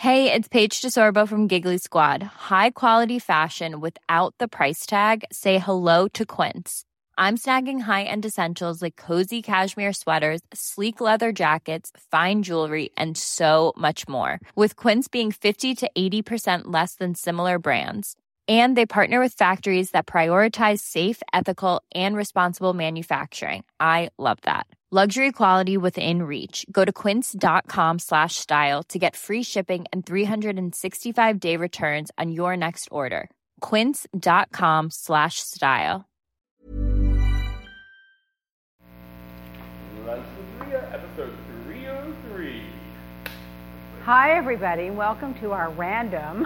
Hey, it's Paige DeSorbo from Giggly Squad. High quality fashion without the price tag. Say hello to Quince. I'm snagging high-end essentials like cozy cashmere sweaters, sleek leather jackets, fine jewelry, and so much more. With Quince being 50 to 80% less than similar brands. And they partner with factories that prioritize safe, ethical, and responsible manufacturing. I love that. Luxury quality within reach. Go to quince.com/style to get free shipping and 365-day returns on your next order. Quince.com/style. Lunch with Leah, episode 303. Hi, everybody. Welcome to our random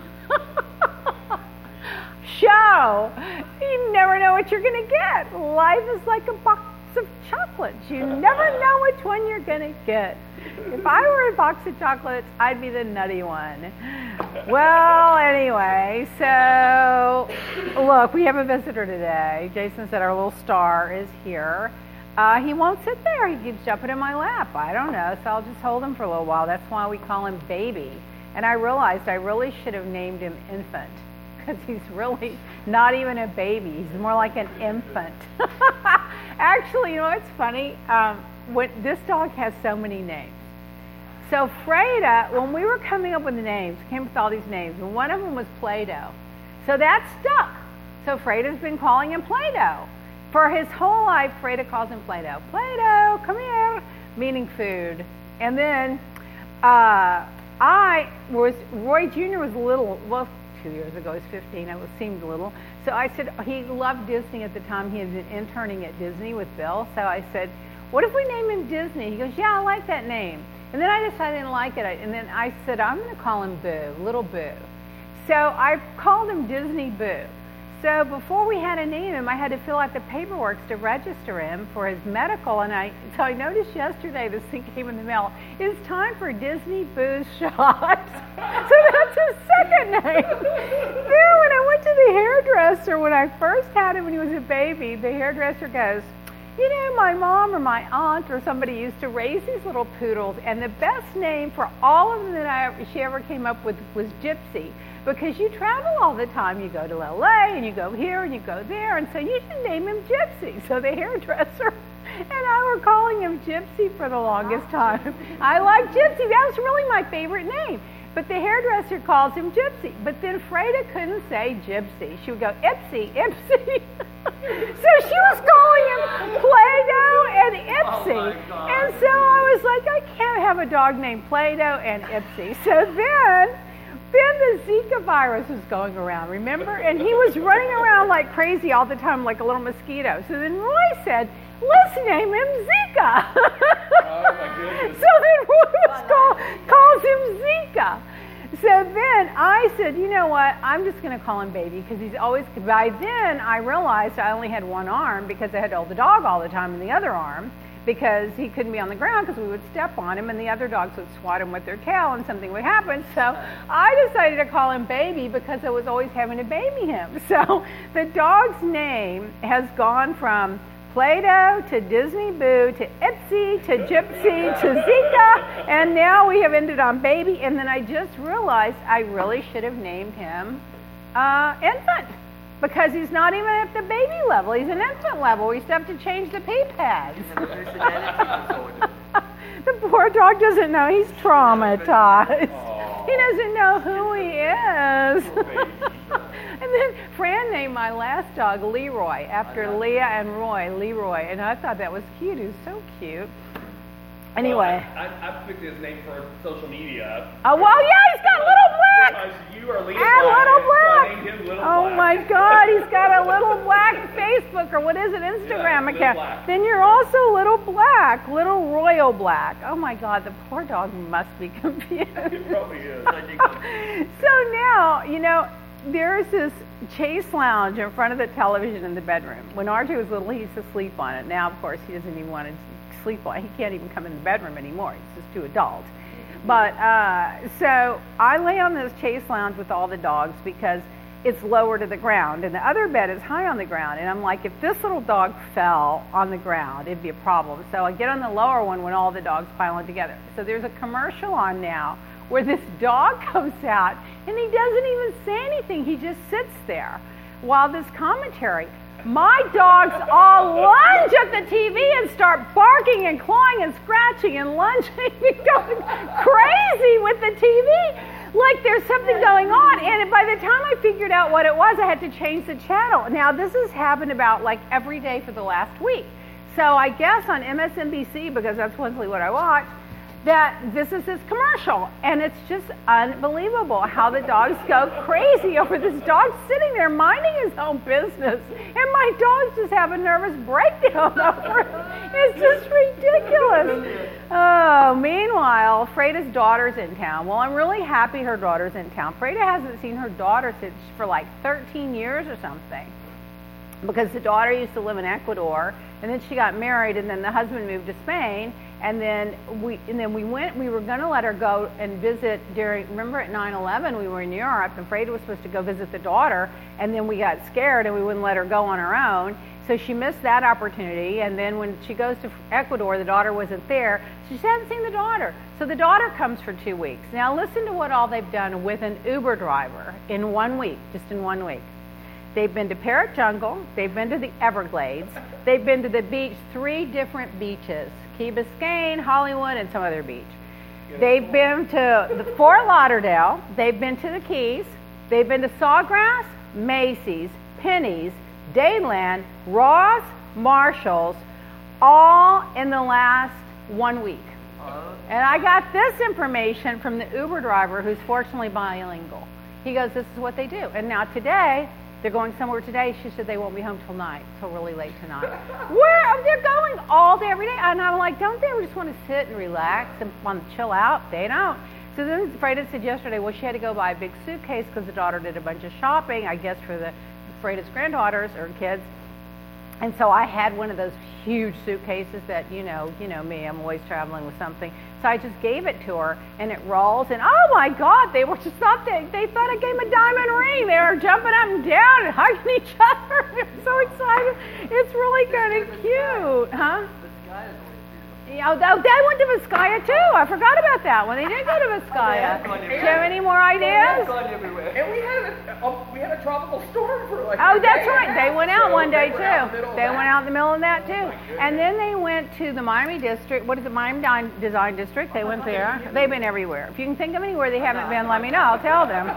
show. You never know what you're going to get. Life is like a box of chocolates. You never know which one you're going to get. If I were a box of chocolates, I'd be the nutty one. Well, anyway, so look, we have a visitor today. Jason said our little star is here. He won't sit there. He keeps jumping in my lap. I don't know, so I'll just hold him for a little while. That's why we call him Baby. And I realized I really should have named him Infant, because he's really not even a baby. He's more like an infant. Actually, you know what's funny? This dog has so many names. So Freda, when we were coming up with the names, came up with all these names, and one of them was Play-Doh. So that stuck. So Freda's been calling him Play-Doh. For his whole life, Freda calls him Play-Doh. Play-Doh, come here, meaning food. And then Roy Jr. was little, well, 2 years ago, he was 15, seemed little. So I said, he loved Disney at the time. He had been interning at Disney with Bill. So I said, what if we name him Disney? He goes, yeah, I like that name. And then I decided I didn't like it. And then I said, I'm going to call him Boo, Little Boo. So I called him Disney Boo. So before we had to name him, I had to fill out the paperwork to register him for his medical. And so I noticed yesterday, this thing came in the mail, it's time for Disney Boo's shot. So that's his second name. Then when I went to the hairdresser, when I first had him when he was a baby, the hairdresser goes, you know, my mom or my aunt or somebody used to raise these little poodles, and the best name for all of them that she ever came up with was Gypsy, because you travel all the time. You go to LA and you go here and you go there, and so you should name him Gypsy. So the hairdresser and I were calling him Gypsy for the longest time. I like Gypsy. That was really my favorite name. But the hairdresser calls him Gypsy. But then Freda couldn't say Gypsy. She would go, Ipsy, Ipsy. So she was calling him Play-Doh and Ipsy. Oh, and so I was like, I can't have a dog named Play-Doh and Ipsy. So then the Zika virus was going around, remember? And he was running around like crazy all the time, like a little mosquito. So then Roy said, let's name him Zika. Oh my goodness. So then Roy calls him Zika. So then I said, you know what, I'm just going to call him Baby, because he's always, by then I realized I only had one arm because I had to hold the dog all the time in the other arm, because he couldn't be on the ground because we would step on him and the other dogs would swat him with their tail and something would happen. So I decided to call him Baby because I was always having to baby him. So the dog's name has gone from Play-Doh to Disney Boo to Ipsy to Gypsy to Zika, and now we have ended on Baby. And then I just realized I really should have named him Infant, because he's not even at the baby level. He's an infant level. We still have to change the pee pads. The poor dog doesn't know. He's traumatized. He doesn't know who he is. And then Fran named my last dog Leroy, after Leah and Roy, Leroy. And I thought that was cute. He was so cute. Anyway. Well, I picked his name for social media. Oh, well, yeah, he's got Little Black. Because you are Leah And Black, Little Black. So I named him Little Oh, Black. my God, he's got a Little Black Facebook, or what is it, Instagram Little account. Black. Then you're also Little Black, Little Royal Black. Oh, my God, the poor dog must be confused. It probably is. So now, you know, there's this chase lounge in front of the television in the bedroom. When RJ was little, he used to sleep on it. Now, of course, he doesn't even want to sleep on it. He can't even come in the bedroom anymore. He's just too adult. But so I lay on this chase lounge with all the dogs because it's lower to the ground, and the other bed is high on the ground. And I'm like, if this little dog fell on the ground, it'd be a problem. So I get on the lower one when all the dogs pile in together. So there's a commercial on now where this dog comes out and he doesn't even say anything. He just sits there while this commentary. My dogs all lunge at the TV and start barking and clawing and scratching and lunging and going crazy with the TV. Like there's something going on. And by the time I figured out what it was, I had to change the channel. Now this has happened about like every day for the last week. So I guess on MSNBC, because that's mostly what I watch, that this is this commercial. And it's just unbelievable how the dogs go crazy over this dog sitting there minding his own business. And my dog's just have a nervous breakdown over it. It's just ridiculous. Oh, meanwhile, Freda's daughter's in town. Well, I'm really happy her daughter's in town. Freda hasn't seen her daughter since for like 13 years or something. Because the daughter used to live in Ecuador, and then she got married, and then the husband moved to Spain, and then we were going to let her go and visit remember at 9/11 we were in Europe, and Freda was supposed to go visit the daughter, and then we got scared and we wouldn't let her go on her own, so she missed that opportunity. And then when she goes to Ecuador, the daughter wasn't there, so she hasn't seen the daughter. So the daughter comes for 2 weeks. Now listen to what all they've done with an Uber driver in 1 week, just in 1 week. They've been to Parrot Jungle, they've been to the Everglades, they've been to the beach, 3 different beaches, Key Biscayne, Hollywood, and some other beach. They've been to the Fort Lauderdale, they've been to the Keys, they've been to Sawgrass, Macy's, Penny's, Dayland, Ross, Marshall's, all in the last 1 week. And I got this information from the Uber driver who's fortunately bilingual. He goes, this is what they do. And now today, they're going somewhere today. She said they won't be home till night, till really late tonight. Where? They're going all day, every day. And I'm like, don't they just want to sit and relax and want to chill out? They don't. So then Freda said yesterday, well, she had to go buy a big suitcase because the daughter did a bunch of shopping, I guess, for Freda's granddaughters or kids. And so I had one of those huge suitcases that, you know me, I'm always traveling with something. So I just gave it to her, and it rolls, and oh my God, they were just thought they thought I gave them a diamond ring. They were jumping up and down and hugging each other. They're so excited. It's really kind of cute, huh? Oh, they went to Vizcaya too. I forgot about that one. They did go to Vizcaya. Do you have any more ideas? And we had a tropical storm for like. Oh, that's right. They went out one day too. They went out in the middle of that too. And then they went to the Miami District. What is it? Miami Design District. They went there. They've been everywhere. If you can think of anywhere they haven't been, let me know. I'll tell them.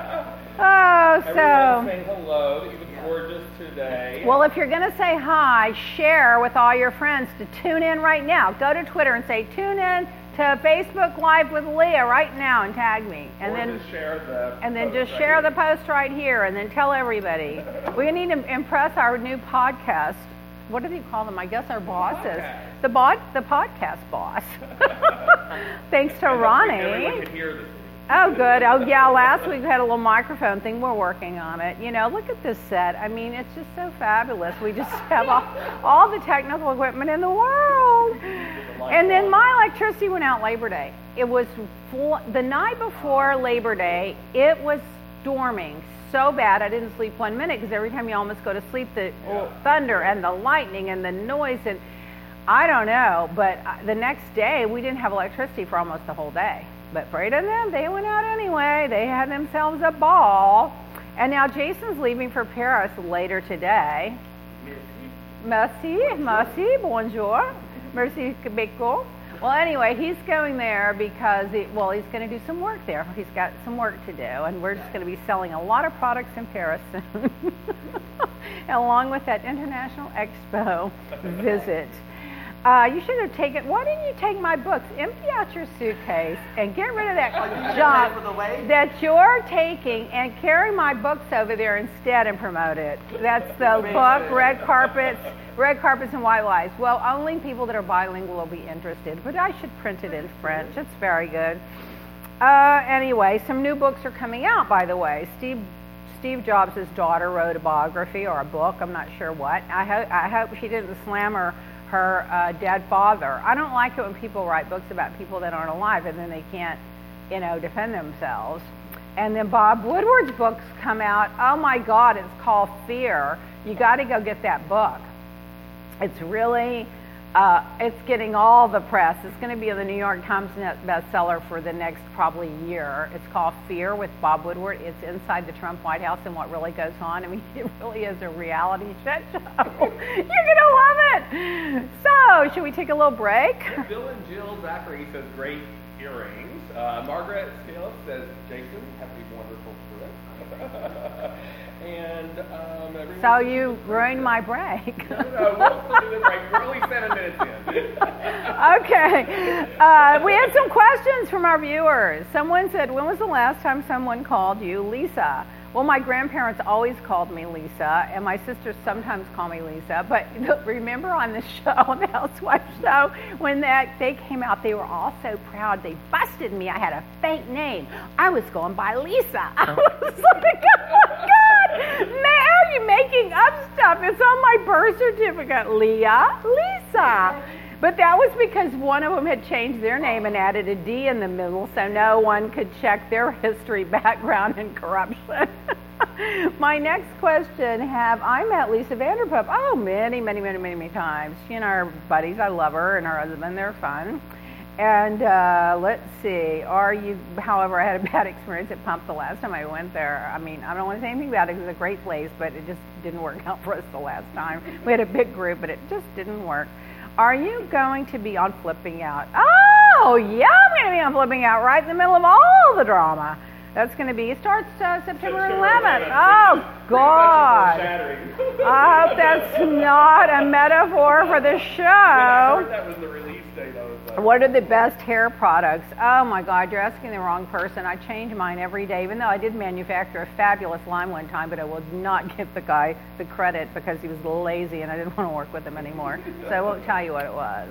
Oh, Everyone saying hello. You look gorgeous today. Well, if you're going to say hi, share with all your friends to tune in right now. Go to Twitter and say, tune in to Facebook Live with Leah right now and tag me. And then just share the post right here and then tell everybody. We need to impress our new podcast. What do you call them? I guess our bosses. The podcast boss. Thanks to Ronnie. Everyone can hear this. Oh, good. Oh, yeah, last week we had a little microphone thing. We're working on it. Look at this set. I mean, it's just so fabulous. We just have all the technical equipment in the world. And then my electricity went out Labor Day. It was the night before Labor Day, it was storming so bad I didn't sleep 1 minute because every time you almost go to sleep, the thunder and the lightning and the noise, and I don't know, but the next day we didn't have electricity for almost the whole day. But Freda and them, they went out anyway. They had themselves a ball. And now Jason's leaving for Paris later today. Merci, bonjour. Merci, beaucoup. Well, anyway, he's going there because, he's going to do some work there. He's got some work to do, and we're just going to be selling a lot of products in Paris soon, along with that International Expo visit. You should have taken, why didn't you take my books? Empty out your suitcase and get rid of that junk that you're taking and carry my books over there instead and promote it. That's the book, Red Carpets and White Lies. Well, only people that are bilingual will be interested, but I should print it in French. It's very good. Anyway, some new books are coming out, by the way. Steve Jobs' daughter wrote a biography or a book, I'm not sure what. I hope she didn't slam her dead father. I don't like it when people write books about people that aren't alive and then they can't, defend themselves. And then Bob Woodward's books come out. Oh my God, it's called Fear. You got to go get that book. It's really It's getting all the press. It's going to be in the New York Times bestseller for the next probably year. It's called Fear with Bob Woodward. It's inside the Trump White House and what really goes on. I mean, it really is a reality shit show. You're going to love it. So, should we take a little break? Bill and Jill Zachary says, great earrings. Margaret Phillips says, Jason, happy wonderful birthday. And so you ruined my break. No, we'll do the break. We're only 7 minutes in. Okay. We had some questions from our viewers. Someone said, when was the last time someone called you Lisa? Well, my grandparents always called me Lisa, and my sisters sometimes call me Lisa. But remember on the show, the Housewives show, when they came out, they were all so proud. They busted me. I had a fake name. I was going by Lisa. I was like, oh my God, man, are you making up stuff? It's on my birth certificate, Leah, Lisa. But that was because one of them had changed their name and added a D in the middle, so no one could check their history, background, and corruption. My next question, have I met Lisa Vanderpump? Oh, many times. She and our buddies, I love her, and her husband, they're fun. And let's see, however, I had a bad experience at Pump the last time I went there. I mean, I don't want to say anything about it because it's a great place, but it just didn't work out for us the last time. We had a big group, but it just didn't work. Are you going to be on Flipping Out? Oh, yeah, I'm going to be on Flipping Out right in the middle of all the drama. That's going to be, it starts September 11th. Oh, God. I hope that's not a metaphor for the show. When I heard that was the release date, I was like, what are the best hair products? Oh, my God, you're asking the wrong person. I change mine every day, even though I did manufacture a fabulous line one time, but I will not give the guy the credit because he was lazy and I didn't want to work with him anymore. So I won't tell you what it was.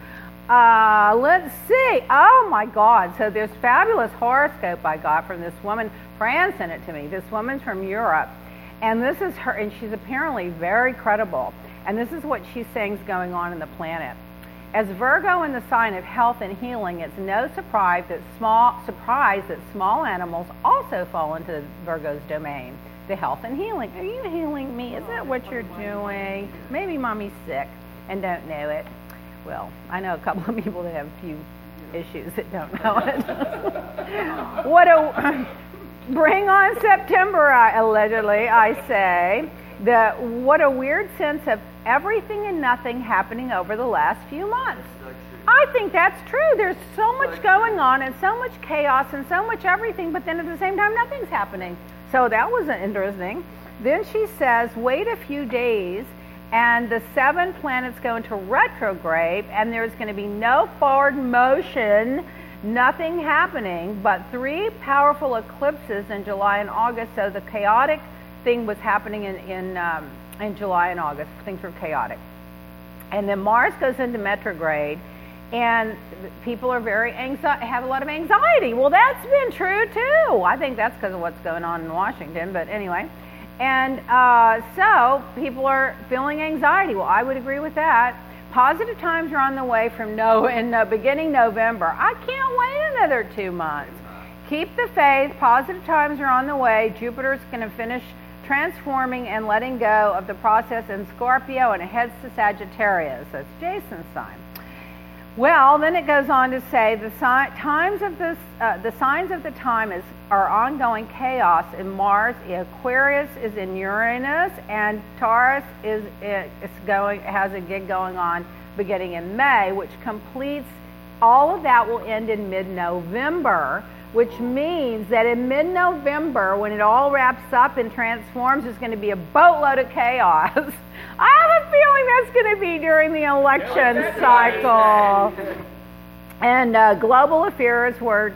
Let's see. Oh my God. So there's fabulous horoscope I got from this woman. Fran sent it to me. This woman's from Europe. And this is her, and she's apparently very credible. And this is what she's saying is going on in the planet. As Virgo in the sign of health and healing, it's no surprise that small animals also fall into Virgo's domain. The health and healing. Are you healing me? Is that what you're doing? Maybe mommy's sick and don't know it. Well, I know a couple of people that have a few issues that don't know it. Bring on September, allegedly, I say. What a weird sense of everything and nothing happening over the last few months. I think that's true. There's so much going on and so much chaos and so much everything, but then at the same time, nothing's happening. So that was interesting. Then she says, wait a few days, and the 7 planets go into retrograde, and there's going to be no forward motion, nothing happening, but 3 powerful eclipses in July and August. So the chaotic thing was happening in July and August. Things were chaotic. And then Mars goes into retrograde, and people are have a lot of anxiety. Well, that's been true too. I think that's because of what's going on in Washington, but anyway. And so people are feeling anxiety. Well, I would agree with that. Positive times are on the way from beginning November. I can't wait another 2 months. Keep the faith. Positive times are on the way. Jupiter's going to finish transforming and letting go of the process in Scorpio, and it heads to Sagittarius. That's Jason's sign. Well, then it goes on to say the signs of the time are ongoing chaos in Mars. Aquarius is in Uranus, and Taurus has a gig going on beginning in May, which completes. All of that will end in mid-November, which means that in mid-November, when it all wraps up and transforms, there's going to be a boatload of chaos. I have a feeling that's going to be during the election cycle. And global affairs were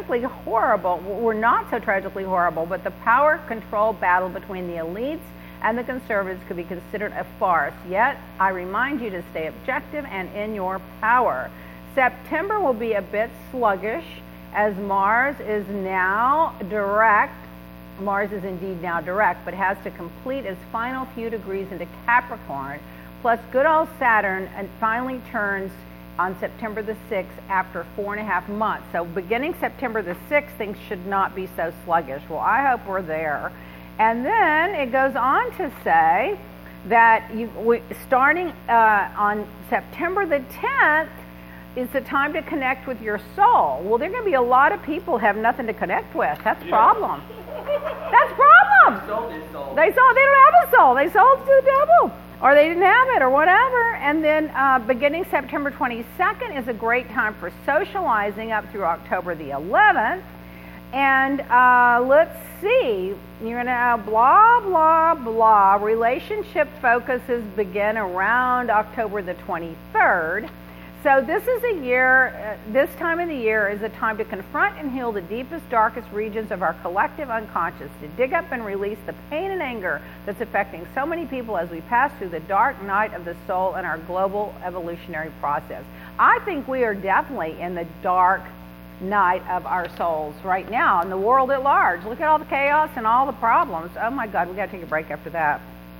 not so tragically horrible, but the power control battle between the elites and the conservatives could be considered a farce. Yet, I remind you to stay objective and in your power. September will be a bit sluggish, as Mars is now direct. Mars is indeed now direct, but has to complete its final few degrees into Capricorn, plus good old Saturn, and finally turns on September the 6th after 4.5 months. So beginning September the 6th, things should not be so sluggish. Well, I hope we're there. And then it goes on to say, that starting on September the 10th is the time to connect with your soul. Well, there are going to be a lot of people who have nothing to connect with. That's a problem. That's a problem. They don't have a soul. They sold to the devil. Or they didn't have it, or whatever. And then beginning September 22nd is a great time for socializing up through October the 11th. And let's see, you're going to blah, blah, blah. Relationship focuses begin around October the 23rd. So this is a year, this time of the year is a time to confront and heal the deepest, darkest regions of our collective unconscious, to dig up and release the pain and anger that's affecting so many people as we pass through the dark night of the soul in our global evolutionary process. I think we are definitely in the dark night of our souls right now in the world at large. Look at all the chaos and all the problems. Oh my God, we got to take a break after that.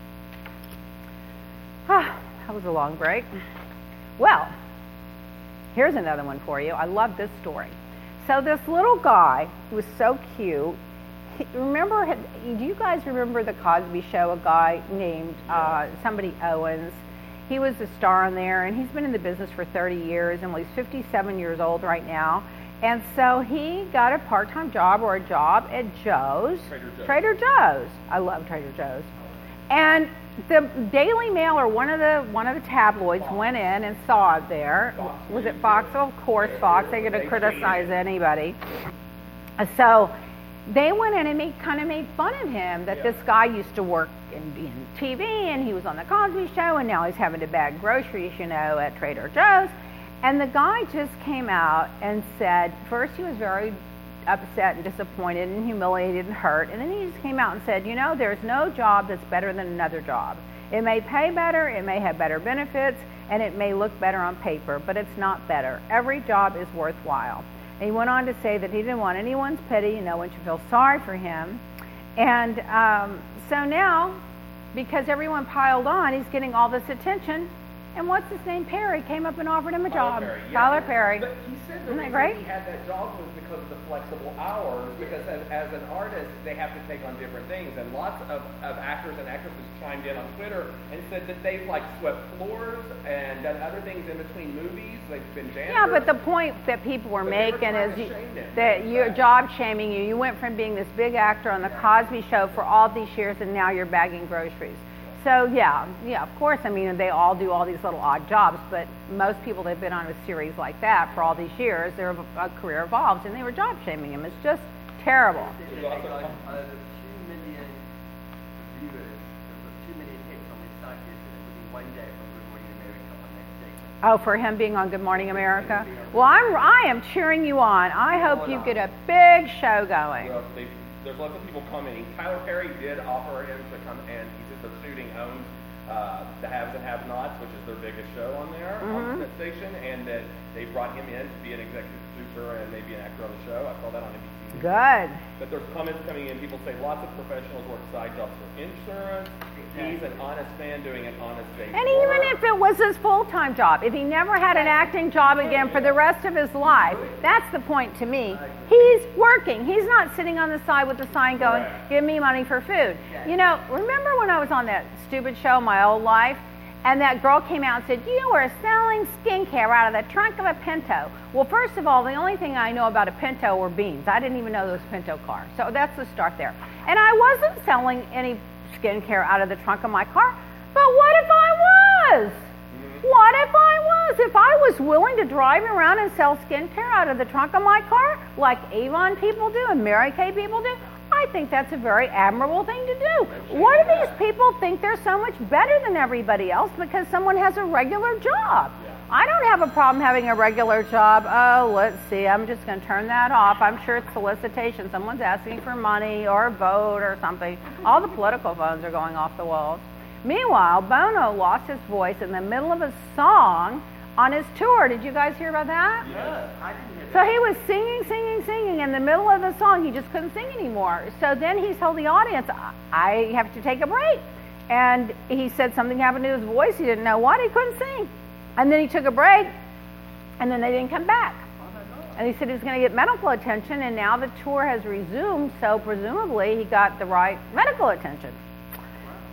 That was a long break. Well, here's another one for you. I love this story. So this little guy who was so cute, do you guys remember the Cosby Show, a guy named somebody Owens? He was a star on there, and he's been in the business for 30 years, and he's 57 years old right now. And so he got a part-time job or a job at Joe's. Trader Joe's. I love Trader Joe's. And the Daily Mail or one of the tabloids went in and saw it there. Was it Fox? Oh, of course, Fox. They're going to criticize anybody. So they went in and kind of made fun of him that this guy used to work in TV and he was on the Cosby Show and now he's having to bag groceries, at Trader Joe's. And the guy just came out and said, first he was very upset and disappointed and humiliated and hurt, and then he just came out and said, there's no job that's better than another job. It may pay better, it may have better benefits, and it may look better on paper, but it's not better. Every job is worthwhile. And he went on to say that he didn't want anyone's pity, no one should feel sorry for him. And so now, because everyone piled on, he's getting all this attention. And what's his name? Perry came up and offered him a job. Tyler Perry. But he said the reason he had that job was because of the flexible hours, because as an artist, they have to take on different things. And lots of actors and actresses chimed in on Twitter and said that they've swept floors and done other things in between movies. They've been janitors. Yeah, but the point that people were making is that you're job shaming you. You went from being this big actor on the Cosby Show for all these years, and now you're bagging groceries. So yeah, of course, they all do all these little odd jobs, but most people that have been on a series like that for all these years, their career evolves, and they were job shaming him. It's just terrible. There's 2 million viewers, there's 2 million hits on this site, and it will be one day from Good Morning America on next day. Oh, for him being on Good Morning America? Well, I am cheering you on. I hope you get a big show going. Well, there's lots of people commenting. Tyler Perry did offer him to come, and he said the shooting owns the Haves and Have-Nots, which is their biggest show on there, on that station, and that they brought him in to be an executive producer and maybe an actor on the show. I saw that on NBC. Good. But there's comments coming in. People say lots of professionals work side jobs for insurance. He's an honest man doing an honest thing. And even if it was his full-time job, if he never had an acting job again for the rest of his life, that's the point to me. He's working. He's not sitting on the side with the sign going, give me money for food. Remember when I was on that stupid show, My Old Life, and that girl came out and said, you were selling skincare out of the trunk of a Pinto. Well, first of all, the only thing I know about a Pinto were beans. I didn't even know there was a Pinto car. So that's the start there. And I wasn't selling any skincare out of the trunk of my car, but what if I was? What if I was? If I was willing to drive around and sell skincare out of the trunk of my car, like Avon people do and Mary Kay people do, I think that's a very admirable thing to do. What do these people think they're so much better than everybody else because someone has a regular job? I don't have a problem having a regular job. Oh, let's see, I'm just going to turn that off. I'm sure it's solicitation. Someone's asking for money or a vote or something. All the political phones are going off the walls. Meanwhile, Bono lost his voice in the middle of a song on his tour. Did you guys hear about that? Yes, I didn't hear that. So he was singing. In the middle of the song, he just couldn't sing anymore. So then he told the audience, I have to take a break. And he said something happened to his voice. He didn't know what. He couldn't sing. And then he took a break, and then they didn't come back. And he said he was going to get medical attention, and now the tour has resumed, so presumably he got the right medical attention.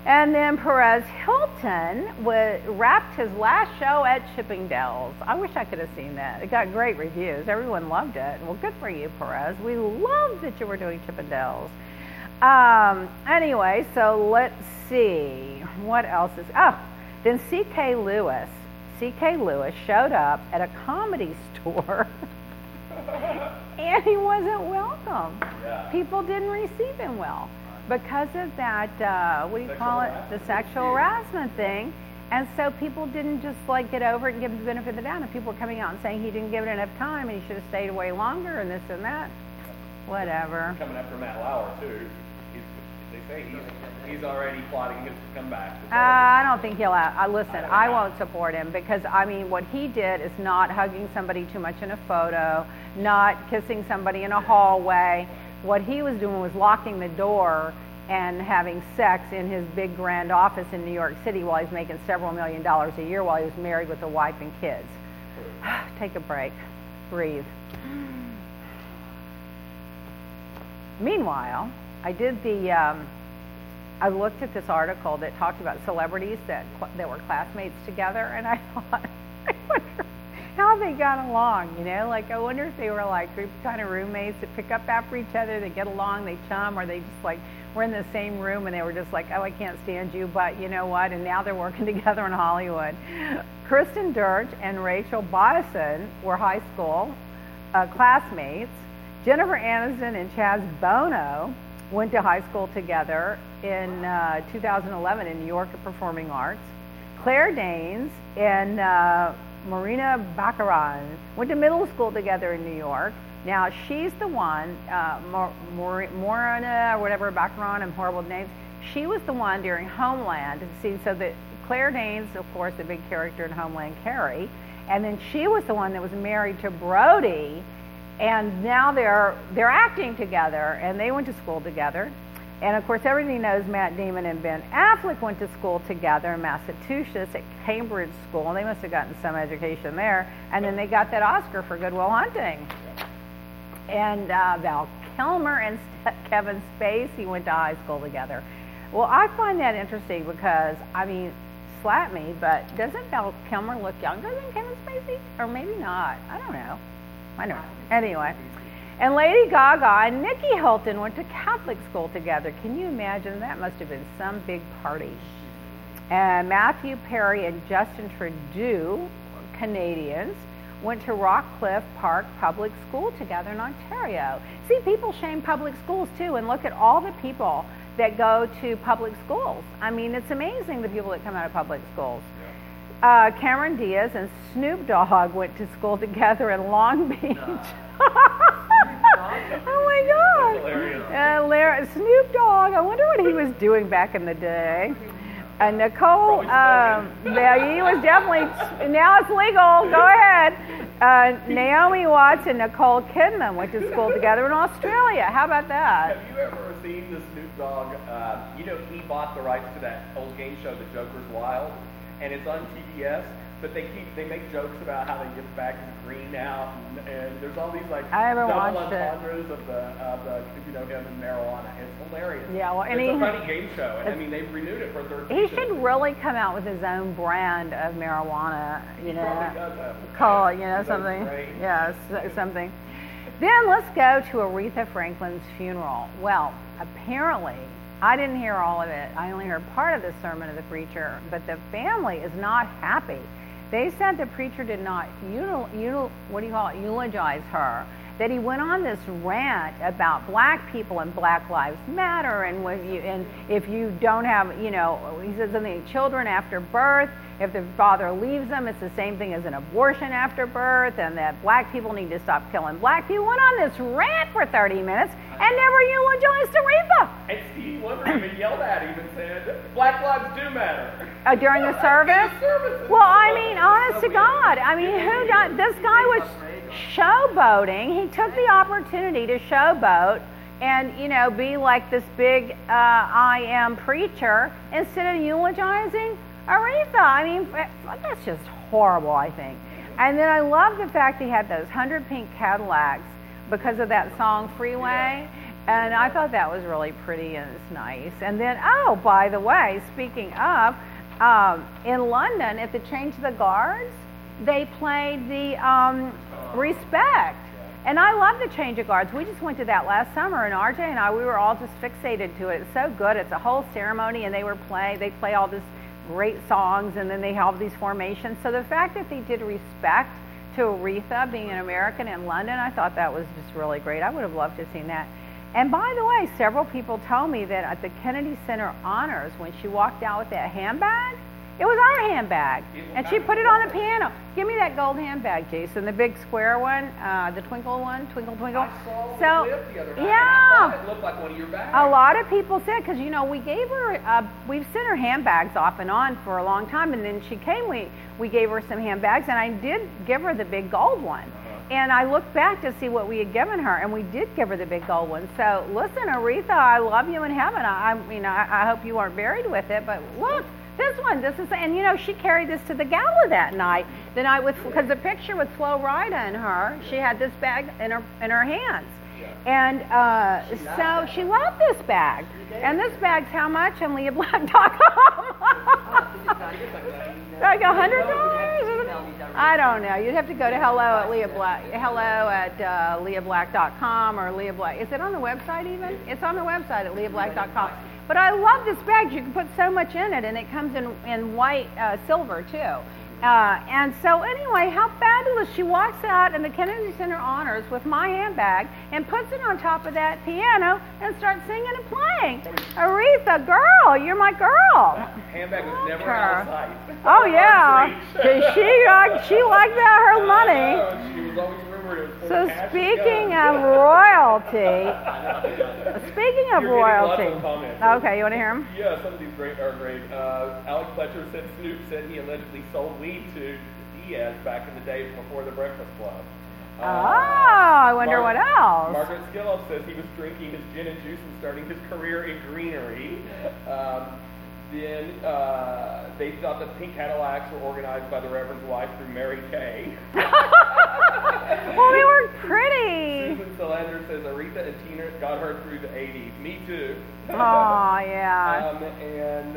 And then Perez Hilton wrapped his last show at Chippendales. I wish I could have seen that. It got great reviews. Everyone loved it. Well, good for you, Perez. We loved that you were doing Chippendales. Anyway, so let's see. What else is... Oh, then C.K. Lewis. C.K. Lewis showed up at a comedy store and he wasn't welcome. Yeah. People didn't receive him well because of that, what do you call it? The sexual harassment thing. And so people didn't just like get over it and give him the benefit of the doubt. And people were coming out and saying he didn't give it enough time and he should have stayed away longer and this and that. Whatever. Coming after Matt Lauer, too. They say he's already plotting his comeback. I don't think he'll. Listen, I won't support him because, I mean, what he did is not hugging somebody too much in a photo, not kissing somebody in a hallway. What he was doing was locking the door and having sex in his big grand office in New York City while he's making several $1 million a year while he was married with a wife and kids. Take a break. Breathe. Meanwhile, I did I looked at this article that talked about celebrities that were classmates together, and I thought, I wonder how they got along, you know? Like, I wonder if they were like group kind of roommates that pick up after each other, they get along, they chum, or they just like were in the same room and they were just like, oh, I can't stand you, but you know what? And now they're working together in Hollywood. Kristen Durst and Rachel Bodison were high school classmates. Jennifer Aniston and Chaz Bono went to high school together in 2011 in New York at Performing Arts. Claire Danes and Marina Baccarin went to middle school together in New York. Now she's the one, Morina or whatever, Baccarin, and horrible names. She was the one during Homeland. See, so that Claire Danes, of course, the big character in Homeland, Carrie, and then she was the one that was married to Brody. And now they're acting together, and they went to school together. And of course, everybody knows Matt Damon and Ben Affleck went to school together in Massachusetts at Cambridge School, and they must have gotten some education there. And then they got that Oscar for Good Will Hunting. And Val Kilmer and Kevin Spacey went to high school together. Well, I find that interesting because, I mean, slap me, but doesn't Val Kilmer look younger than Kevin Spacey? Or maybe not. I don't know. Anyway. And Lady Gaga and Nikki Hilton went to Catholic school together. Can you imagine? That must have been some big party. And Matthew Perry and Justin Trudeau, Canadians, went to Rockcliffe Park Public School together in Ontario. See, people shame public schools too, and look at all the people that go to public schools. I mean, it's amazing the people that come out of public schools. Cameron Diaz and Snoop Dogg went to school together in Long Beach. Oh my God! Snoop Dogg. I wonder what he was doing back in the day. Nicole, yeah, he was definitely. Now it's legal. Go ahead. Naomi Watts and Nicole Kidman went to school together in Australia. How about that? Have you ever seen the Snoop Dogg? You know, he bought the rights to that old game show, The Joker's Wild. And it's on TBS, but they make jokes about how they get back green out, and there's all these like double entendres of the you know, him and marijuana. It's hilarious. Yeah, well, and it's a funny game show, and I mean they've renewed it for a third season. He should really come out with his own brand of marijuana, you know, call it, you know, something. Yeah, something. Then let's go to Aretha Franklin's funeral. Well, apparently, I didn't hear all of it. I only heard part of the sermon of the preacher, but the family is not happy. They said the preacher did not eulogize her, that he went on this rant about black people and Black Lives Matter, and if you don't have, you know, he said something, children after birth, if the father leaves them, it's the same thing as an abortion after birth, and that black people need to stop killing black people. Went on this rant for 30 minutes and never eulogized Aretha. And Stevie Wonder even yelled at him and said, Black lives do matter. During the service? Well, I mean, honest to God, I mean, this guy was showboating. He took the opportunity to showboat and, you know, be like this big I am preacher instead of eulogizing Aretha. I mean, that's just horrible, I think. And then I love the fact he had those 100 pink Cadillacs because of that song Freeway. And I thought that was really pretty and it's nice. And then, oh, by the way, speaking of, in London, at the Change of the Guards, they played the Respect. And I love the Change of Guards. We just went to that last summer, and RJ and I, we were all just fixated to it. It's so good. It's a whole ceremony, and they play all this great songs, and then they have these formations. So the fact that they did Respect to Aretha being an American in London, I thought that was just really great. I would have loved to have seen that. And by the way, several people told me that at the Kennedy Center Honors, when she walked out with that handbag, it was our handbag, and she put it on the piano. Give me that gold handbag, Jason, the big square one, the twinkle one, twinkle, twinkle. I saw the clip the other night. Yeah. I thought it looked like one of your bags. A lot of people said, because, you know, we gave her, we've sent her handbags off and on for a long time, and then she came, we gave her some handbags, and I did give her the big gold one. And I looked back to see what we had given her, and we did give her the big gold one. So, listen, Aretha, I love you in heaven. I hope you aren't buried with it, but look. This one, and you know, she carried this to the gala that night. Because the picture with Flo Rida and her, she had this bag in her hands. And so she loved this bag. And this bag's how much on LeahBlack.com? Like $100? I don't know. You'd have to go to hello at LeahBlack.com or Leah Black. Is it on the website even? It's on the website at LeahBlack.com. But I love this bag. You can put so much in it, and it comes in white silver too. And so anyway, how fabulous. She walks out in the Kennedy Center Honors with my handbag and puts it on top of that piano and starts singing and playing. Aretha, girl, you're my girl. Handbag was never outside. Oh yeah, she liked that her money. She was always rumored it was So speaking of royalty, okay, you want to hear him? Yeah, some of these are great. Alex Fletcher said Snoop said he allegedly sold weed to Diaz back in the days before the Breakfast Club. I wonder what else. Margaret Skilloff says he was drinking his gin and juice and starting his career in greenery. Then they thought the pink Cadillacs were organized by the Reverend's wife through Mary Kay. Well, they were pretty. Susan Solander says Aretha and Tina got her through the 80s. Me too. Oh, yeah. And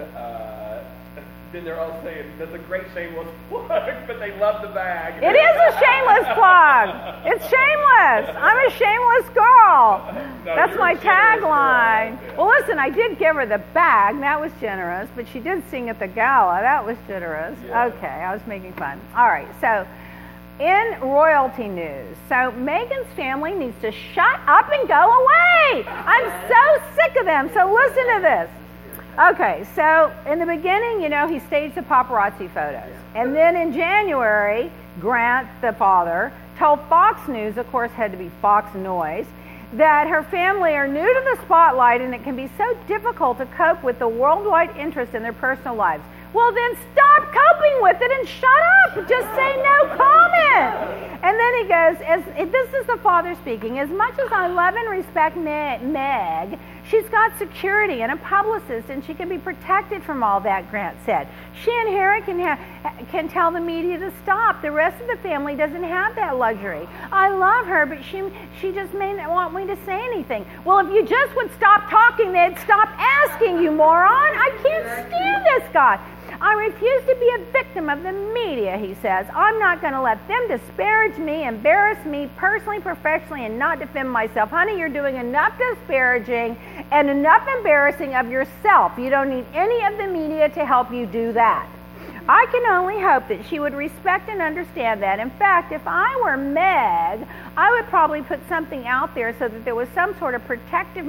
then they're all saying that's a great shameless plug, but they love the bag. It is a shameless plug. It's shameless. I'm a shameless girl. That's my tagline. Well, listen, I did give her the bag. That was generous. But she did sing at the gala. That was generous. Yeah. Okay, I was making fun. All right, so in royalty news, so Meghan's family needs to shut up and go away. I'm so sick of them. So listen to this. Okay, so in the beginning, you know, he staged the paparazzi photos. And then in January, Grant, the father, told Fox News, of course had to be Fox Noise, that her family are new to the spotlight and it can be so difficult to cope with the worldwide interest in their personal lives. Well, then stop coping with it and shut up. Just say no comment. And then he goes, this is the father speaking, as much as I love and respect Meg, she's got security and a publicist, and she can be protected from all that, Grant said. She and Harry can tell the media to stop. The rest of the family doesn't have that luxury. I love her, but she just may not want me to say anything. Well, if you just would stop talking, they'd stop asking, you moron. I can't stand this guy. I refuse to be a victim of the media, he says. I'm not going to let them disparage me, embarrass me personally, professionally, and not defend myself. Honey, you're doing enough disparaging and enough embarrassing of yourself. You don't need any of the media to help you do that. I can only hope that she would respect and understand that. In fact, if I were Meg, I would probably put something out there so that there was some sort of protective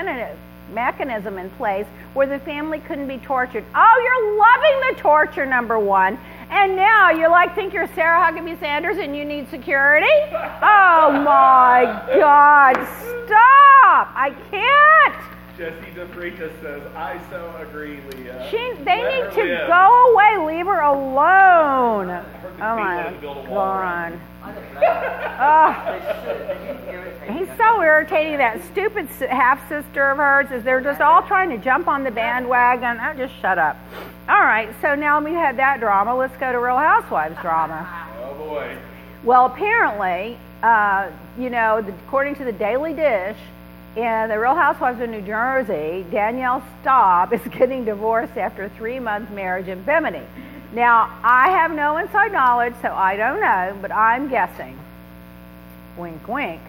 mechanism in place where the family couldn't be tortured. Oh, you're loving the torture, number one. And now you're think you're Sarah Huckabee Sanders and you need security? Oh my God, stop! I can't! Jesse DeFreitas says, I so agree, Leah. They need to go away. Leave her alone. Oh my God. He's so irritating. That stupid half-sister of hers is they're just all trying to jump on the bandwagon. Oh, just shut up. All right, so now we had that drama. Let's go to Real Housewives drama. Oh, boy. Well, apparently, according to the Daily Dish, In The Real Housewives of New Jersey, Danielle Staub is getting divorced after 3-month marriage in Bimini. Now, I have no inside knowledge, so I don't know, but I'm guessing. Wink, wink.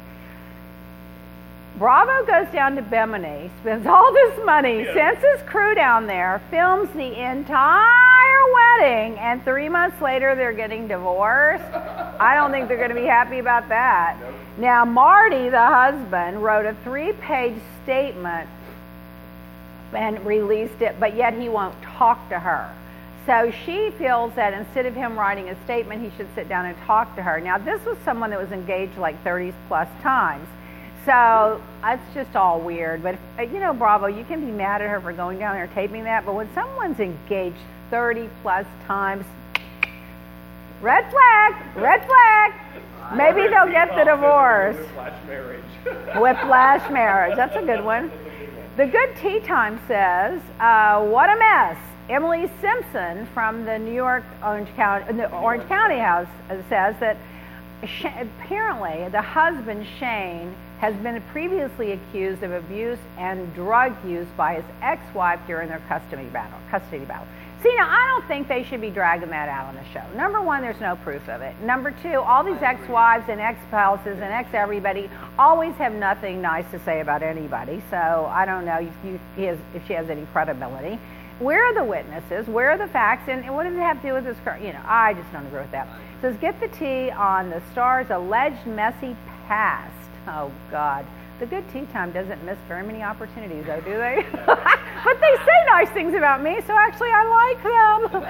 Bravo goes down to Bimini, spends all this money, sends his crew down there, films the entire wedding, and 3 months later they're getting divorced. I don't think they're going to be happy about that. Nope. Now, Marty, the husband, wrote a 3-page statement and released it, but yet he won't talk to her. So she feels that instead of him writing a statement, he should sit down and talk to her. Now, this was someone that was engaged like 30 plus times. So it's just all weird. But, you know, Bravo, you can be mad at her for going down there taping that. But when someone's engaged 30 plus times, red flag, red flag. Maybe they'll get the divorce. Whiplash marriage. Whiplash marriage. That's a good one. The Good Tea Time says, what a mess. Emily Simpson from the New York Orange County House says that apparently the husband, Shane, has been previously accused of abuse and drug use by his ex-wife during their custody battle. See, now, I don't think they should be dragging that out on the show. Number one, there's no proof of it. Number two, all these ex-wives and ex-spouses and ex-everybody always have nothing nice to say about anybody. So I don't know if she has any credibility. Where are the witnesses? Where are the facts? And what does it have to do with this? You know, I just don't agree with that. It says, get the tea on the Star's alleged messy past. Oh, God. The Good Tea Time doesn't miss very many opportunities, though, do they? But they say nice things about me, so actually I like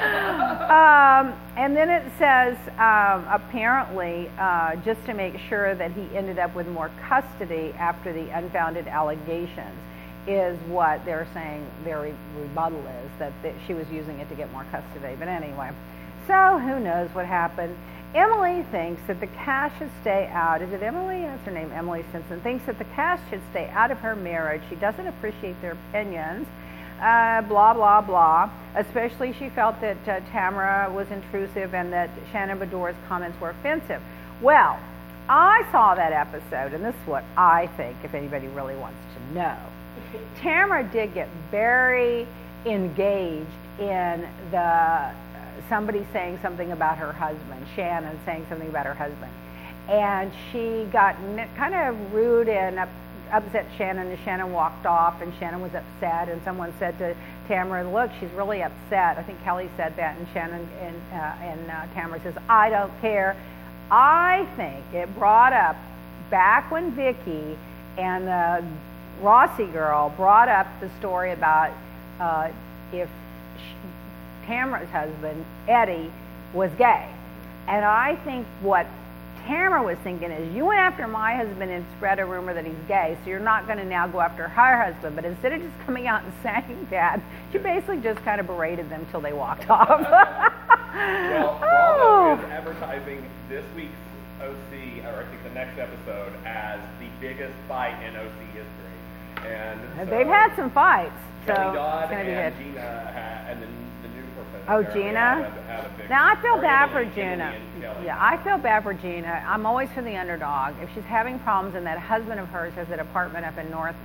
them. And then it says, apparently, just to make sure that he ended up with more custody after the unfounded allegations is what they're saying their rebuttal is, that she was using it to get more custody. But anyway, so who knows what happened. Emily thinks that the cash should stay out. Is it Emily? That's her name, Emily Simpson. Thinks that the cash should stay out of her marriage. She doesn't appreciate their opinions. Blah, blah, blah. Especially she felt that Tamara was intrusive and that Shannon Bedore's comments were offensive. Well, I saw that episode, and this is what I think, if anybody really wants to know. Tamara did get very engaged in somebody saying something about her husband, Shannon saying something about her husband. And she got kind of rude and upset Shannon, and Shannon walked off, and Shannon was upset, and someone said to Tamara, look, she's really upset. I think Kelly said that, and Shannon and Tamara says, I don't care. I think it brought up, back when Vicky and the Rossi girl brought up the story about if Tamara's husband, Eddie, was gay. And I think what Tamara was thinking is, you went after my husband and spread a rumor that he's gay, so you're not going to now go after her husband. But instead of just coming out and saying that, she basically just kind of berated them till they walked off. Well, Bravo is advertising this week's OC, or I think the next episode, as the biggest fight in OC history. And so they've had some fights, so Kelly Dodd it's going to be and good. Gina and the new person. Oh, apparently Gina? had a big, Now, I feel or bad for Emily Gina. and Kelly. Yeah, I feel bad for Gina. I'm always for the underdog. If she's having problems and that husband of hers has an apartment up in North,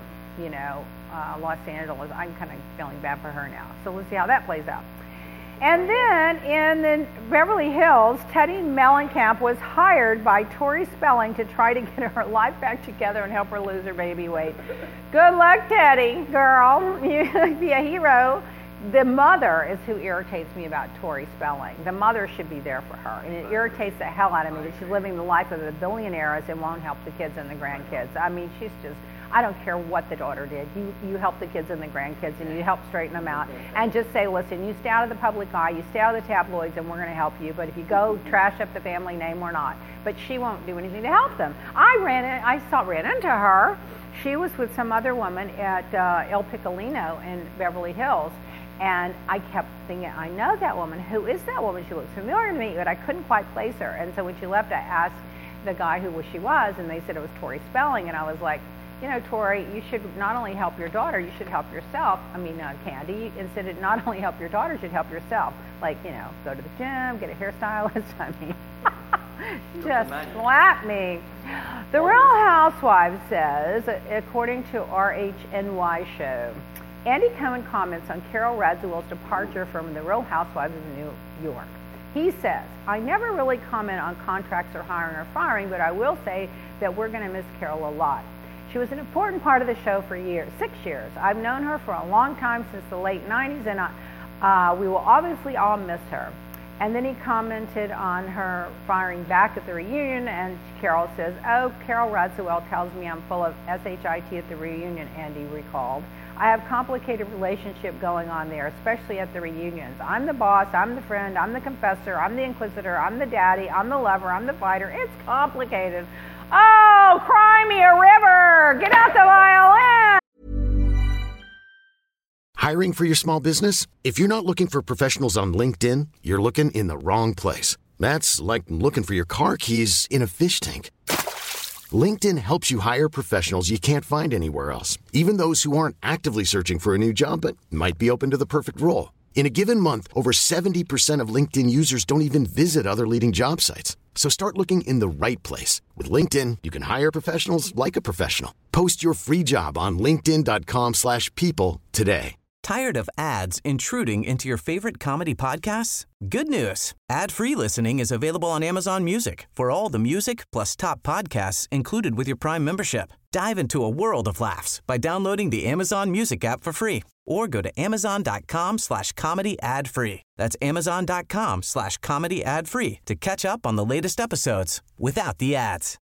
Los Angeles, I'm kind of feeling bad for her now. So we'll see how that plays out. And then in the Beverly Hills, Teddy Mellencamp was hired by Tori Spelling to try to get her life back together and help her lose her baby weight. Good luck, Teddy, girl. You be a hero. The mother is who irritates me about Tori Spelling. The mother should be there for her. And it irritates the hell out of me that she's living the life of the billionaires and won't help the kids and the grandkids. I mean, she's just, I don't care what the daughter did. You help the kids and the grandkids, and you help straighten them out. And just say, listen, you stay out of the public eye, you stay out of the tabloids, and we're going to help you. But if you go trash up the family name, we're not. But she won't do anything to help them. I ran into her. She was with some other woman at El Piccolino in Beverly Hills. And I kept thinking, I know that woman. Who is that woman? She looks familiar to me, but I couldn't quite place her. And so when she left, I asked the guy who she was, and they said it was Tori Spelling. And I was like, you know, Tori, you should not only help your daughter, you should help yourself. I mean, Candy, instead of not only help your daughter, you should help yourself. Like, go to the gym, get a hairstylist. I mean, just slap me. The Real Housewives says, according to RHNY show, Andy Cohen comments on Carol Radziwill's departure from The Real Housewives of New York. He says, I never really comment on contracts or hiring or firing, but I will say that we're going to miss Carol a lot. She was an important part of the show for 6 years. I've known her for a long time, since the late 90s, and we will obviously all miss her. And then he commented on her firing back at the reunion, and Carol says, oh, Carol Radziwill tells me I'm full of shit at the reunion, Andy recalled. I have complicated relationship going on there, especially at the reunions. I'm the boss, I'm the friend, I'm the confessor, I'm the inquisitor, I'm the daddy, I'm the lover, I'm the fighter. It's complicated. Oh, cry me a river! Get out the violin! Hiring for your small business? If you're not looking for professionals on LinkedIn, you're looking in the wrong place. That's like looking for your car keys in a fish tank. LinkedIn helps you hire professionals you can't find anywhere else, even those who aren't actively searching for a new job but might be open to the perfect role. In a given month, over 70% of LinkedIn users don't even visit other leading job sites. So start looking in the right place. With LinkedIn, you can hire professionals like a professional. Post your free job on linkedin.com/people today. Tired of ads intruding into your favorite comedy podcasts? Good news. Ad-free listening is available on Amazon Music for all the music plus top podcasts included with your Prime membership. Dive into a world of laughs by downloading the Amazon Music app for free or go to amazon.com/comedy ad-free. That's amazon.com/comedy ad-free to catch up on the latest episodes without the ads.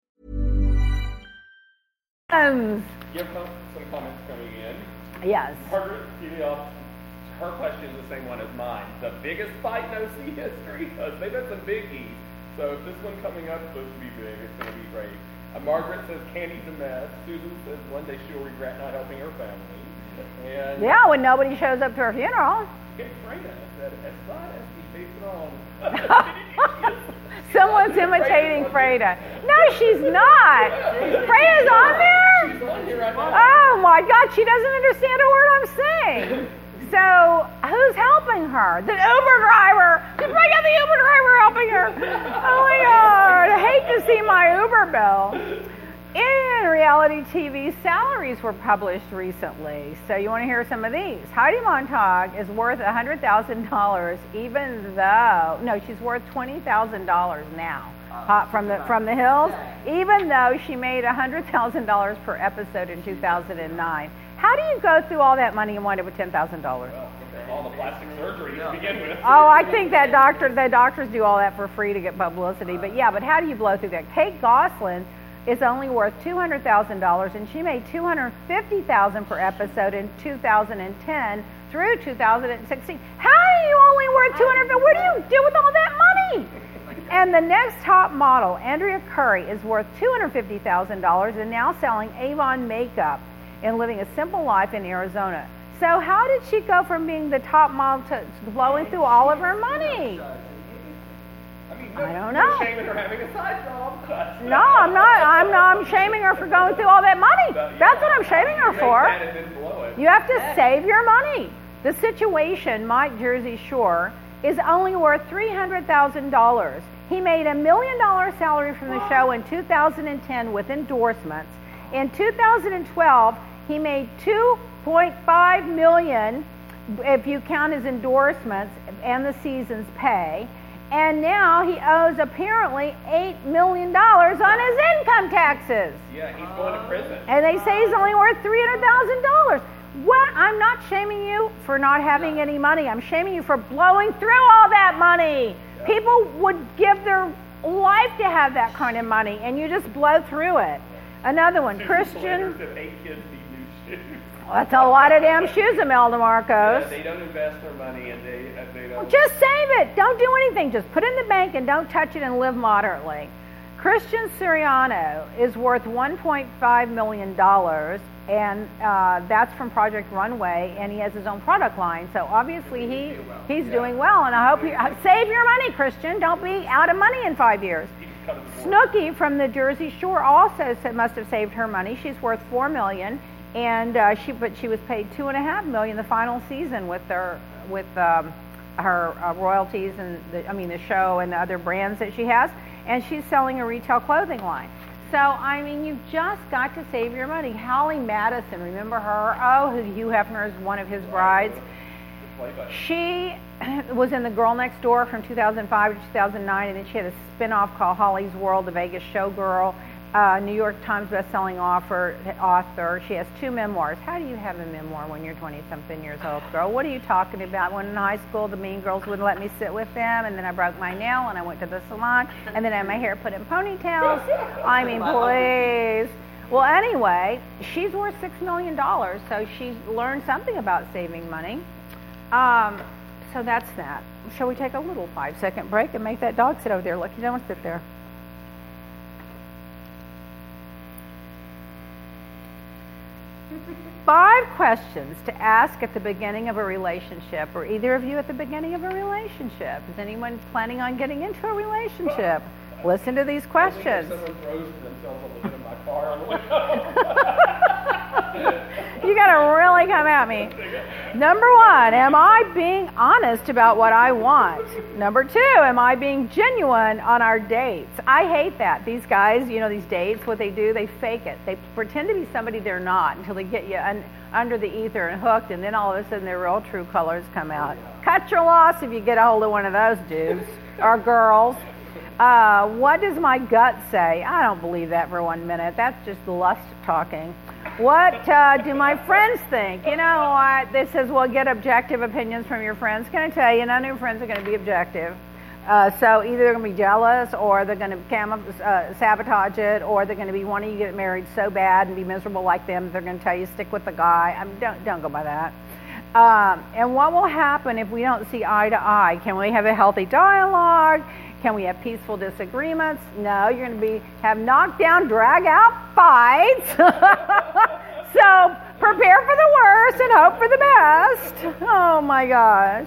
You have some comments coming in. Yes. Margaret Celia, her question is the same one as mine. The biggest fight in OC history? Because they've had some biggies. So if this one coming up is supposed to be big, it's going to be great. Margaret says Candy's a mess. Susan says one day she'll regret not helping her family. And Yeah, when nobody shows up to her funeral. Freda said, it's not as he based it on. Someone's imitating Freda. No, she's not. Freda's on there? She's on here right now. Oh my God, she doesn't understand a word I'm saying. So who's helping her? The Uber driver. Just bring out the Uber driver helping her. Oh my God, I hate to see my Uber bill. In reality TV, salaries were published recently. So you want to hear some of these. Heidi Montag is worth $100,000, even though, no, she's worth $20,000 now. From the hills, even though she made $100,000 per episode in 2009. How do you go through all that money and wind up with $10,000? All the plastic surgery to begin with. Oh, I think the doctors do all that for free to get publicity. But yeah, but how do you blow through that? Kate Gosselin is only worth $200,000, and she made $250,000 per episode in 2010 through 2016. How are you only worth $200,000? What do you do with all that money? And the next top model, Andrea Curry, is worth $250,000 and now selling Avon makeup and living a simple life in Arizona. So how did she go from being the top model to blowing through all of her money? I don't know. You're shaming her having a side job. No, I'm not. I'm shaming her for going through all that money. That's what I'm shaming her for. You have to save your money. The Situation, Mike Jersey Shore, is only worth $300,000. He made $1 million salary from the show in 2010 with endorsements. In 2012, he made $2.5 million if you count his endorsements and the season's pay. And now he owes apparently $8 million on his income taxes. Yeah, he's going to prison. And they say he's only worth $300,000. What? I'm not shaming you for not having any money. I'm shaming you for blowing through all that money. Yeah. People would give their life to have that kind of money, and you just blow through it. Another one, Christian. Well, that's a lot of damn shoes, Imelda Marcos. Yeah, they don't invest their money, and they don't. Well, just save it. Don't do anything. Just put it in the bank and don't touch it and live moderately. Christian Siriano is worth $1.5 million, and that's from Project Runway, and he has his own product line. So obviously he's doing well, and I hope you save your money, Christian. Don't be out of money in 5 years. Snooki from the Jersey Shore also must have saved her money. She's worth $4 million. And she was paid $2.5 million the final season with her royalties and the show and the other brands that she has, and she's selling a retail clothing line. So, I mean, you've just got to save your money. Holly Madison, remember her? Oh, Hugh Hefner is one of his brides. She was in The Girl Next Door from 2005 to 2009, and then she had a spin-off called Holly's World, The Vegas Showgirl. New York Times bestselling author. She has 2 memoirs. How do you have a memoir when you're 20-something years old, girl? What are you talking about? When in high school, the mean girls wouldn't let me sit with them, and then I broke my nail, and I went to the salon, and then I had my hair put in ponytails. I mean, please. Well, anyway, she's worth $6 million, so she learned something about saving money. So that's that. Shall we take a little 5-second break and make that dog sit over there? Look, you don't sit there. Five questions to ask at the beginning of a relationship, or either of you at the beginning of a relationship. Is anyone planning on getting into a relationship? Listen to these questions. Someone throws themselves on the hood of my car on the way home. You gotta really come at me. Number 1, am I being honest about what I want? Number 2, am I being genuine on our dates? I hate that. These guys, you know, these dates, what they do, they fake it. They pretend to be somebody they're not until they get you under the ether and hooked, and then all of a sudden their real true colors come out. Cut your loss if you get a hold of one of those dudes or girls. What does my gut say? I don't believe that for 1 minute. That's just lust talking. What do my friends think? You know what? This says, well, get objective opinions from your friends. Can I tell you, none of your friends are going to be objective. So either they're going to be jealous, or they're going to sabotage it, or they're going to be wanting you to get married so bad and be miserable like them, they're going to tell you stick with the guy. I mean, don't go by that. And what will happen if we don't see eye to eye? Can we have a healthy dialogue? Can we have peaceful disagreements? No, you're going to have knockdown, drag out fights. So prepare for the worst and hope for the best. Oh my gosh.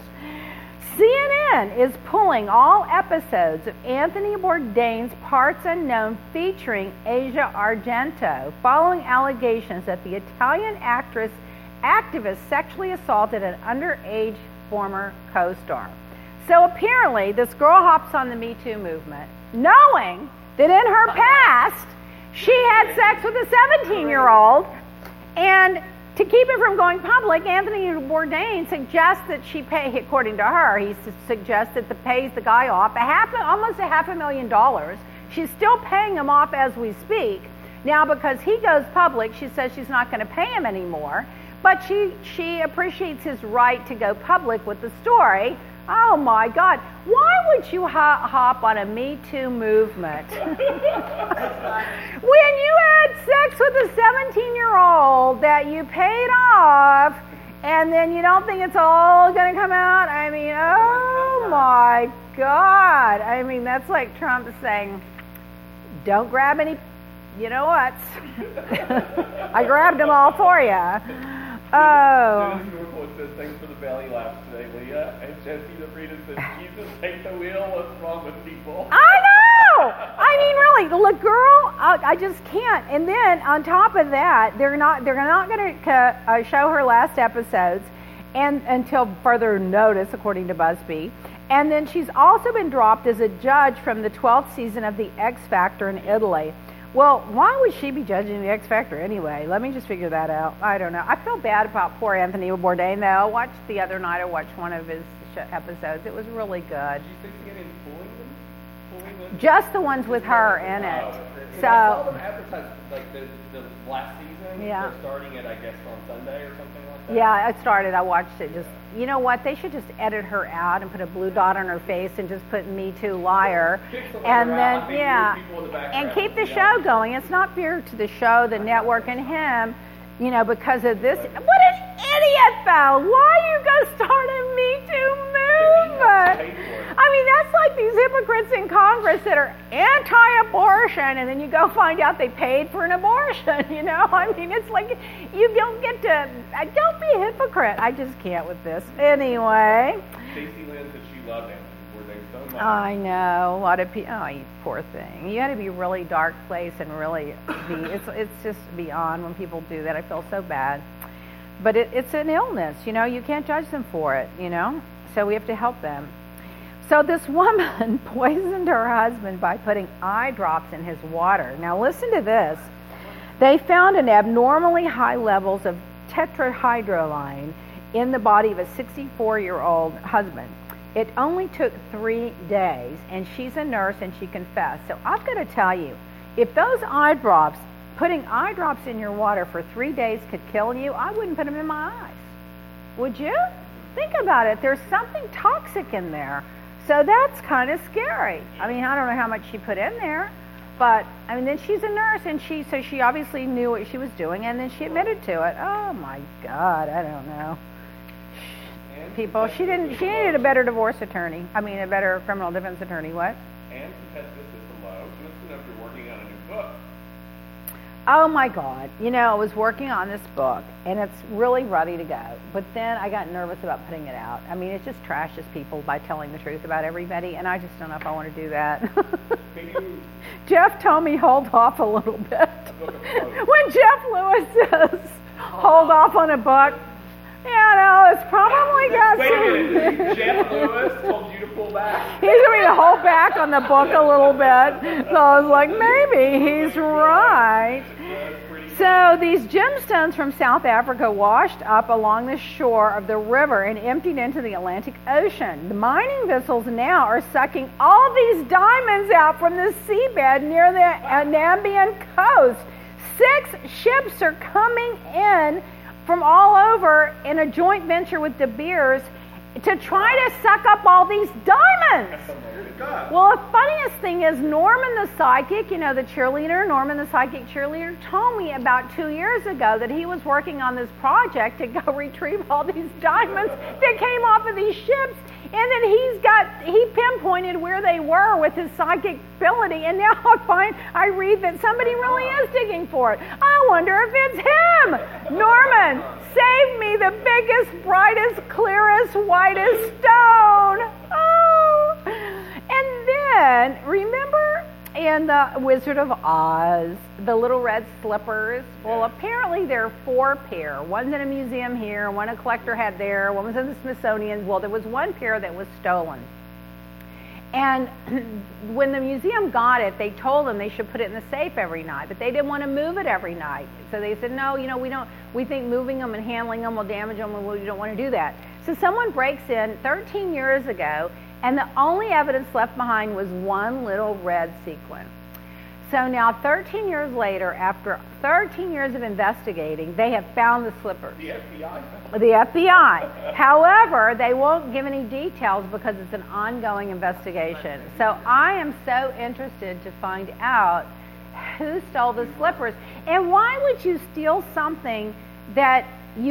CNN is pulling all episodes of Anthony Bourdain's Parts Unknown featuring Asia Argento following allegations that the Italian activist sexually assaulted an underage former co-star. So apparently, this girl hops on the Me Too movement, knowing that in her past, she had sex with a 17-year-old, and to keep it from going public, Anthony Bourdain suggests that she pay, according to her, he suggests that pays the guy off almost $500,000. She's still paying him off as we speak. Now, because he goes public, she says she's not going to pay him anymore, but she appreciates his right to go public with the story. Oh my God, why would you hop on a Me Too movement? When you had sex with a 17-year-old that you paid off, and then you don't think it's all going to come out? I mean, oh my God. I mean, that's like Trump saying, don't grab any, you know what? I grabbed them all for you. Oh. It says, thanks for the belly laughs today, Leah. And Jesse the Frida says, Jesus, take the wheel. What's wrong with people? I know! I mean, really, look, girl, I just can't. And then, on top of that, they're not going to show her last episodes and until further notice, according to BuzzFeed. And then she's also been dropped as a judge from the 12th season of The X Factor in Italy. Well, why would she be judging The X Factor anyway? Let me just figure that out. I don't know. I feel bad about poor Anthony Bourdain, though. The other night, I watched one of his episodes. It was really good. Did you think again in pulling them? Just the ones with her in it. So I saw them advertised like the last season. Yeah. They're starting it, I guess, on Sunday or something like that. Yeah, it started. I watched it. Just, you know what? They should just edit her out and put a blue dot on her face and just put Me Too liar, and then and keep the show going. It's not fair to the show, the network, and him, you know, because of this. What an idiot, though! Why you go start a Me Too movement? I mean, that's like these hypocrites in Congress that are anti-abortion, and then you go find out they paid for an abortion, you know? I mean, it's like, you don't get to, don't be a hypocrite. I just can't with this. Anyway. Stacey Lynn said she loved Anthony Bourdain so much. I know. A lot of people, oh, you poor thing. You got to be a really dark place and really be, it's just beyond when people do that. I feel so bad. But it's an illness, you know? You can't judge them for it, you know? So we have to help them. So this woman poisoned her husband by putting eye drops in his water. Now listen to this. They found an abnormally high levels of tetrahydroline in the body of a 64-year-old husband. It only took 3 days, and she's a nurse and she confessed. So I've got to tell you, if those eye drops, putting eye drops in your water for 3 days could kill you, I wouldn't put them in my eyes. Would you? Think about it. There's something toxic in there. So that's kind of scary. I mean, I don't know how much she put in there, but I mean, then she's a nurse, and she obviously knew what she was doing, and then she admitted to it. Oh my God, I don't know. People, she needed a better divorce attorney. I mean, a better criminal defense attorney. What? And competitive system low. She wants to know if you're working on a new book. Oh my God. You know, I was working on this book, and it's really ready to go. But then I got nervous about putting it out. I mean, it just trashes people by telling the truth about everybody, and I just don't know if I want to do that. Jeff told me hold off a little bit. When Jeff Lewis says hold off on a book, yeah, no, it's probably got Wait a minute. Jeff Lewis told you to pull back. He's going to hold back on the book a little bit. So I was like, maybe he's right. So these gemstones from South Africa washed up along the shore of the river and emptied into the Atlantic Ocean. The mining vessels now are sucking all these diamonds out from the seabed near the Namibian coast. 6 ships are coming in from all over in a joint venture with De Beers to try to suck up all these diamonds. Well, the funniest thing is Norman the Psychic, you know, the cheerleader, Norman the Psychic cheerleader, told me about 2 years ago that he was working on this project to go retrieve all these diamonds that came off of these ships, and that he pinpointed where they were with his psychic ability, and now I read that somebody really is digging for it. I wonder if it's him. Norman, save me the biggest, brightest, clearest, whitest stone. Oh. And then, remember in the Wizard of Oz, the little red slippers? Well, apparently there are 4 pair. One's in a museum here, one a collector had there, one was in the Smithsonian. Well, there was 1 pair that was stolen. And when the museum got it, they told them they should put it in the safe every night, but they didn't want to move it every night. So they said, no, you know, we think moving them and handling them will damage them, and we don't want to do that. So someone breaks in 13 years ago, and the only evidence left behind was 1 little red sequin. So now 13 years later, after 13 years of investigating, they have found the slippers. The FBI. The FBI. However, they won't give any details because it's an ongoing investigation. So I am so interested to find out who stole the slippers. And why would you steal something that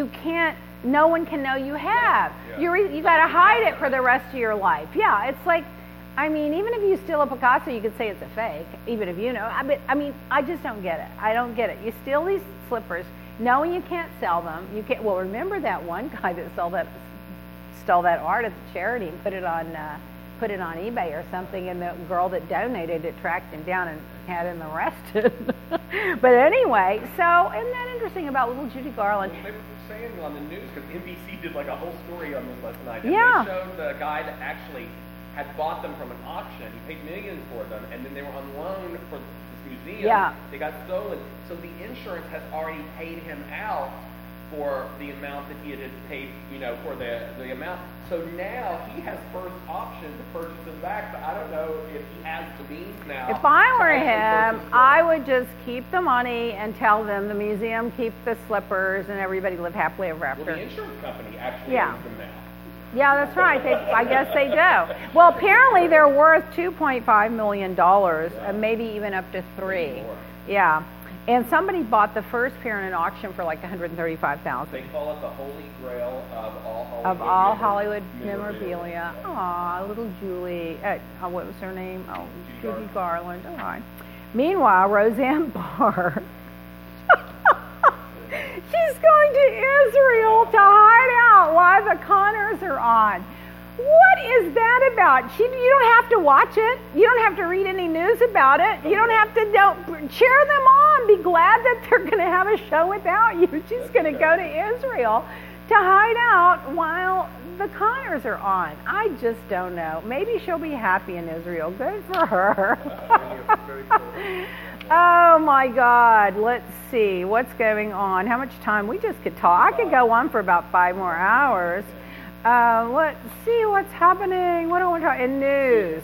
no one can know you have? Yeah. You got to hide it for the rest of your life. Yeah, it's like, I mean, even if you steal a Picasso, you could say it's a fake, even if you know. I mean, I just don't get it. I don't get it. You steal these slippers, knowing you can't sell them. You can't. Well, remember that one guy that stole that art at the charity and put it on eBay or something, and the girl that donated it tracked him down and had him arrested. But anyway, so isn't that interesting about little Judy Garland? Well, they were saying on the news, because NBC did like a whole story on this last night. And Yeah. They showed the guy that actually had bought them from an auction. He paid millions for them, and then they were on loan for this museum. Yeah. They got stolen. So the insurance has already paid him out for the amount that he had paid, you know, for the amount. So now he has first option to purchase them back, but I don't know if he has the means now. If I were to actually him, purchase them. I would just keep the money and tell them the museum keep the slippers and everybody live happily ever Well, after. the insurance company actually Yeah. owns them now. Yeah, that's right. I guess they do. Well, apparently they're worth $2.5 million, and maybe even up to 3. More. Yeah. And somebody bought the first pair in an auction for like $135,000. They call it the Holy Grail Of all Hollywood memorabilia. Aw, little Julie. What was her name? Oh, Judy Garland. All right. Meanwhile, Roseanne Barr. She's going to Israel to hide out while the Connors are on. What is that about? You don't have to watch it. You don't have to read any news about it. You don't have to cheer them on. Be glad that they're going to have a show without you. She's going to go to Israel to hide out while the Connors are on. I just don't know. Maybe she'll be happy in Israel. Good for her. Oh my God. Let's see what's going on. How much time? We just could talk. I could go on for about 5 more hours. Let's see what's happening. What do I want to talk in news?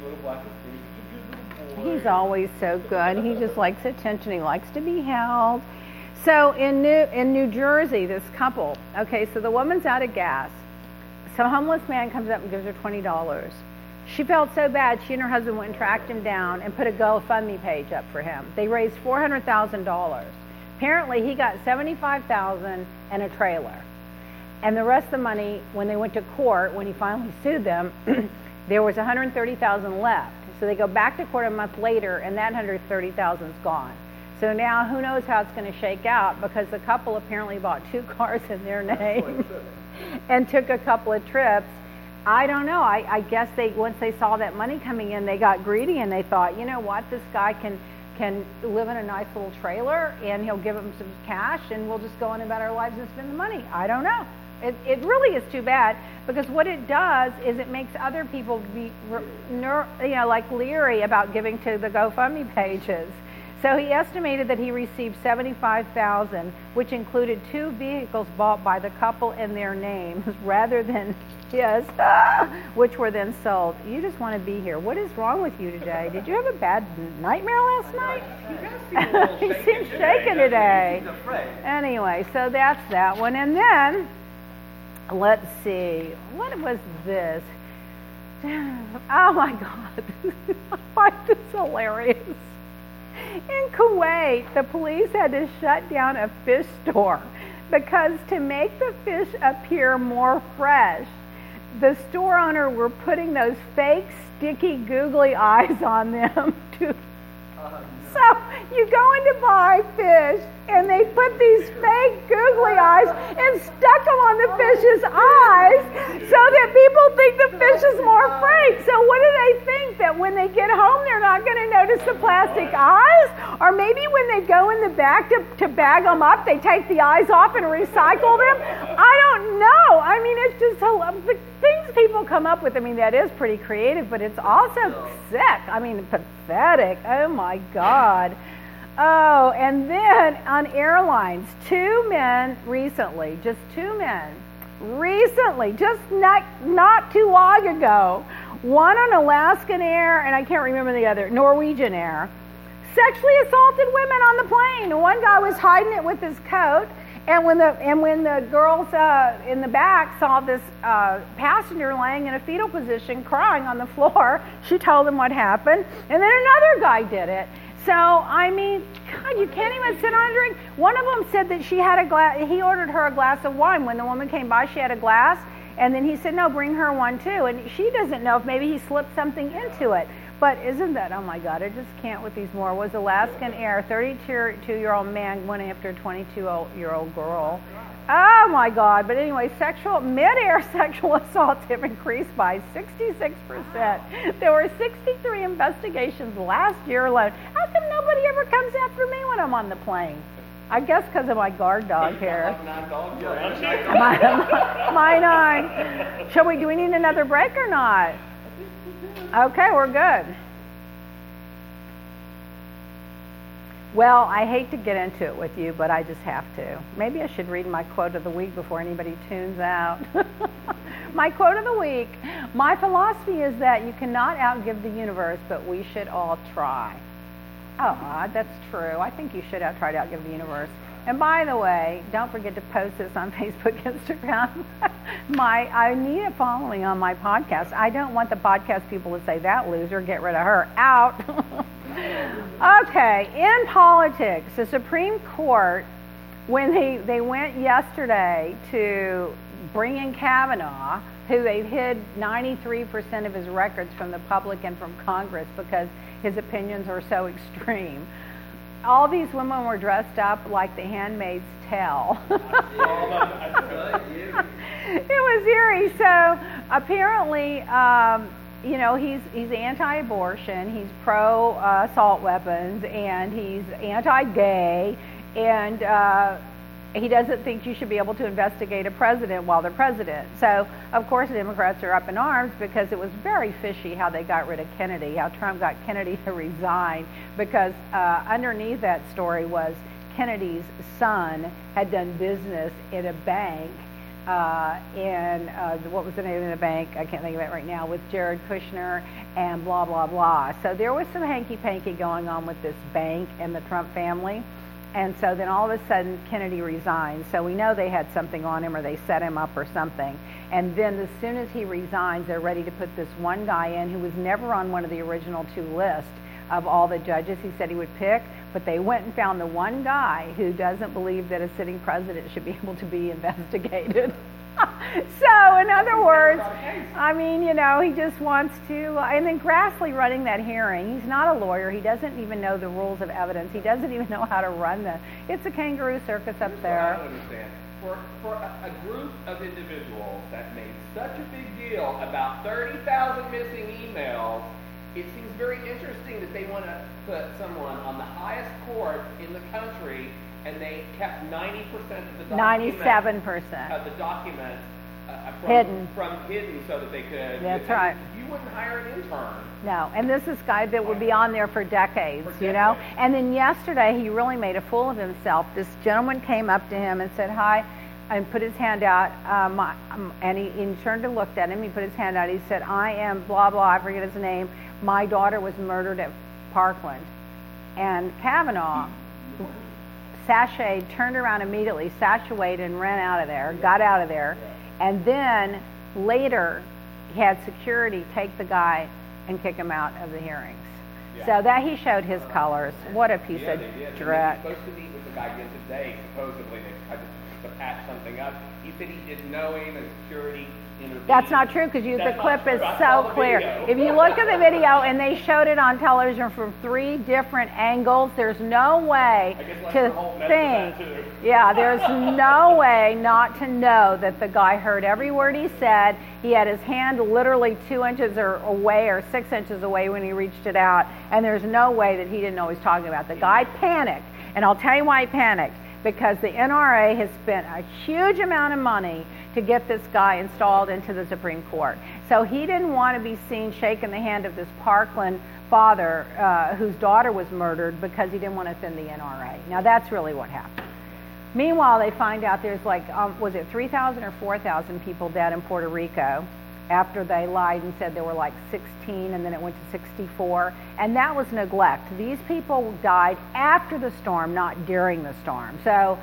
He's always so good. He just likes attention. He likes to be held. So in New Jersey, this couple, okay, so the woman's out of gas. Some homeless man comes up and gives her $20. She felt so bad, she and her husband went and tracked him down and put a GoFundMe page up for him. They raised $400,000. Apparently, he got $75,000 and a trailer. And the rest of the money, when they went to court, when he finally sued them, there was $130,000 left. So they go back to court a month later, and that $130,000 is gone. So now who knows how it's going to shake out, because the couple apparently bought 2 cars in their name and took a couple of trips. I don't know. I guess once they saw that money coming in, they got greedy and they thought, you know what, this guy can live in a nice little trailer and he'll give him some cash and we'll just go on about our lives and spend the money. I don't know. It really is too bad, because what it does is it makes other people be, like leery about giving to the GoFundMe pages. So he estimated that he received $75,000, which included 2 vehicles bought by the couple in their names rather than his, which were then sold. You just want to be here. What is wrong with you today? Did you have a bad nightmare last night? He seems shaken today. Anyway, so that's that one. And then, let's see, what was this? Oh my God, I find this hilarious. In Kuwait, the police had to shut down a fish store because to make the fish appear more fresh, the store owner were putting those fake, sticky, googly eyes on them to So you go in to buy fish, and they put these fake googly eyes and stuck them on the fish's eyes so that people think the fish is more fake. So what do they think? That when they get home, they're not going to notice the plastic eyes? Or maybe when they go in the back to bag them up, they take the eyes off and recycle them? I don't know. I mean, it's just the things people come up with. I mean, that is pretty creative, but it's also sick. I mean, pathetic. Oh, my God. Oh, and then on airlines, 2 men recently, just 2 men, recently, just not too long ago, one on Alaskan Air, and I can't remember the other, Norwegian Air, sexually assaulted women on the plane. One guy was hiding it with his coat, and when the girls in the back saw this passenger laying in a fetal position, crying on the floor, she told them what happened, and then another guy did it. So, I mean, God, you can't even sit on a drink. One of them said that she had a glass, he ordered her a glass of wine. When the woman came by, she had a glass, and then he said, no, bring her one too. And she doesn't know if maybe he slipped something into it. But isn't that, oh my God, I just can't with these more. Was Alaskan Air, 32-year-old man went after a 22-year-old girl. Oh my God, but anyway, mid-air sexual assaults have increased by 66%. There were 63 investigations last year alone. How come nobody ever comes after me when I'm on the plane? I guess because of my guard dog here. My 9. Do we need another break or not? Okay, we're good. Well, I hate to get into it with you, but I just have to. Maybe I should read my quote of the week before anybody tunes out. My quote of the week, my philosophy is that you cannot outgive the universe, but we should all try. Oh, that's true. I think you should try to outgive the universe. And by the way, don't forget to post this on Facebook, Instagram. I need a following on my podcast. I don't want the podcast people to say, that loser, get rid of her. Out. Okay, in politics, the Supreme Court, when they went yesterday to bring in Kavanaugh, who they've hid 93% of his records from the public and from Congress because his opinions are so extreme. All these women were dressed up like the Handmaid's Tale. It was eerie. So apparently, he's anti-abortion, he's pro-assault weapons, and he's anti-gay, and he doesn't think you should be able to investigate a president while they're president. So, of course, the Democrats are up in arms because it was very fishy how they got rid of Kennedy, how Trump got Kennedy to resign, because underneath that story was Kennedy's son had done business in a bank what was the name of the bank? I can't think of it right now, with Jared Kushner and blah, blah, blah. So there was some hanky-panky going on with this bank and the Trump family. And so then all of a sudden, Kennedy resigned. So we know they had something on him or they set him up or something. And then as soon as he resigns, they're ready to put this one guy in who was never on one of the original 2 lists of all the judges he said he would pick. But they went and found the one guy who doesn't believe that a sitting president should be able to be investigated. So, in other words, I mean, you know, he just wants to, and then Grassley running that hearing, he's not a lawyer, he doesn't even know the rules of evidence, he doesn't even know how to run it's a kangaroo circus up there. I don't understand. For a group of individuals that made such a big deal about 30,000 missing emails, it seems very interesting that they want to put someone on the highest court in the country, and they kept 90% of the documents. 97%. Of the documents hidden so that they could. That's right. You wouldn't hire an intern. No, and this is a guy that would be on there for decades, you know. And then yesterday he really made a fool of himself. This gentleman came up to him and said hi, and put his hand out, and he turned and looked at him. He put his hand out. He said, "I am blah blah. I forget his name. My daughter was murdered at Parkland." And Kavanaugh turned around immediately, sashayed and ran out of there, got out of there, and then later he had security take the guy and kick him out of the hearings. Yeah. So that he showed his colors. What a piece of dreck. He was supposed to meet with the guy again today. Supposedly they tried to patch something up. He said he didn't know him, and security intervened. That's not true, because the clip is so clear. If you look at the video, and they showed it on television from 3 different angles, there's no way to think. Yeah, there's no way not to know that the guy heard every word he said. He had his hand literally 2 inches away or 6 inches away when he reached it out, and there's no way that he didn't know what he was talking about. The guy panicked, and I'll tell you why he panicked. Because the NRA has spent a huge amount of money to get this guy installed into the Supreme Court. So he didn't want to be seen shaking the hand of this Parkland father whose daughter was murdered, because he didn't want to offend the NRA. Now that's really what happened. Meanwhile, they find out there's like, was it 3,000 or 4,000 people dead in Puerto Rico after they lied and said there were like 16, and then it went to 64, and that was neglect. These people died after the storm, not during the storm. So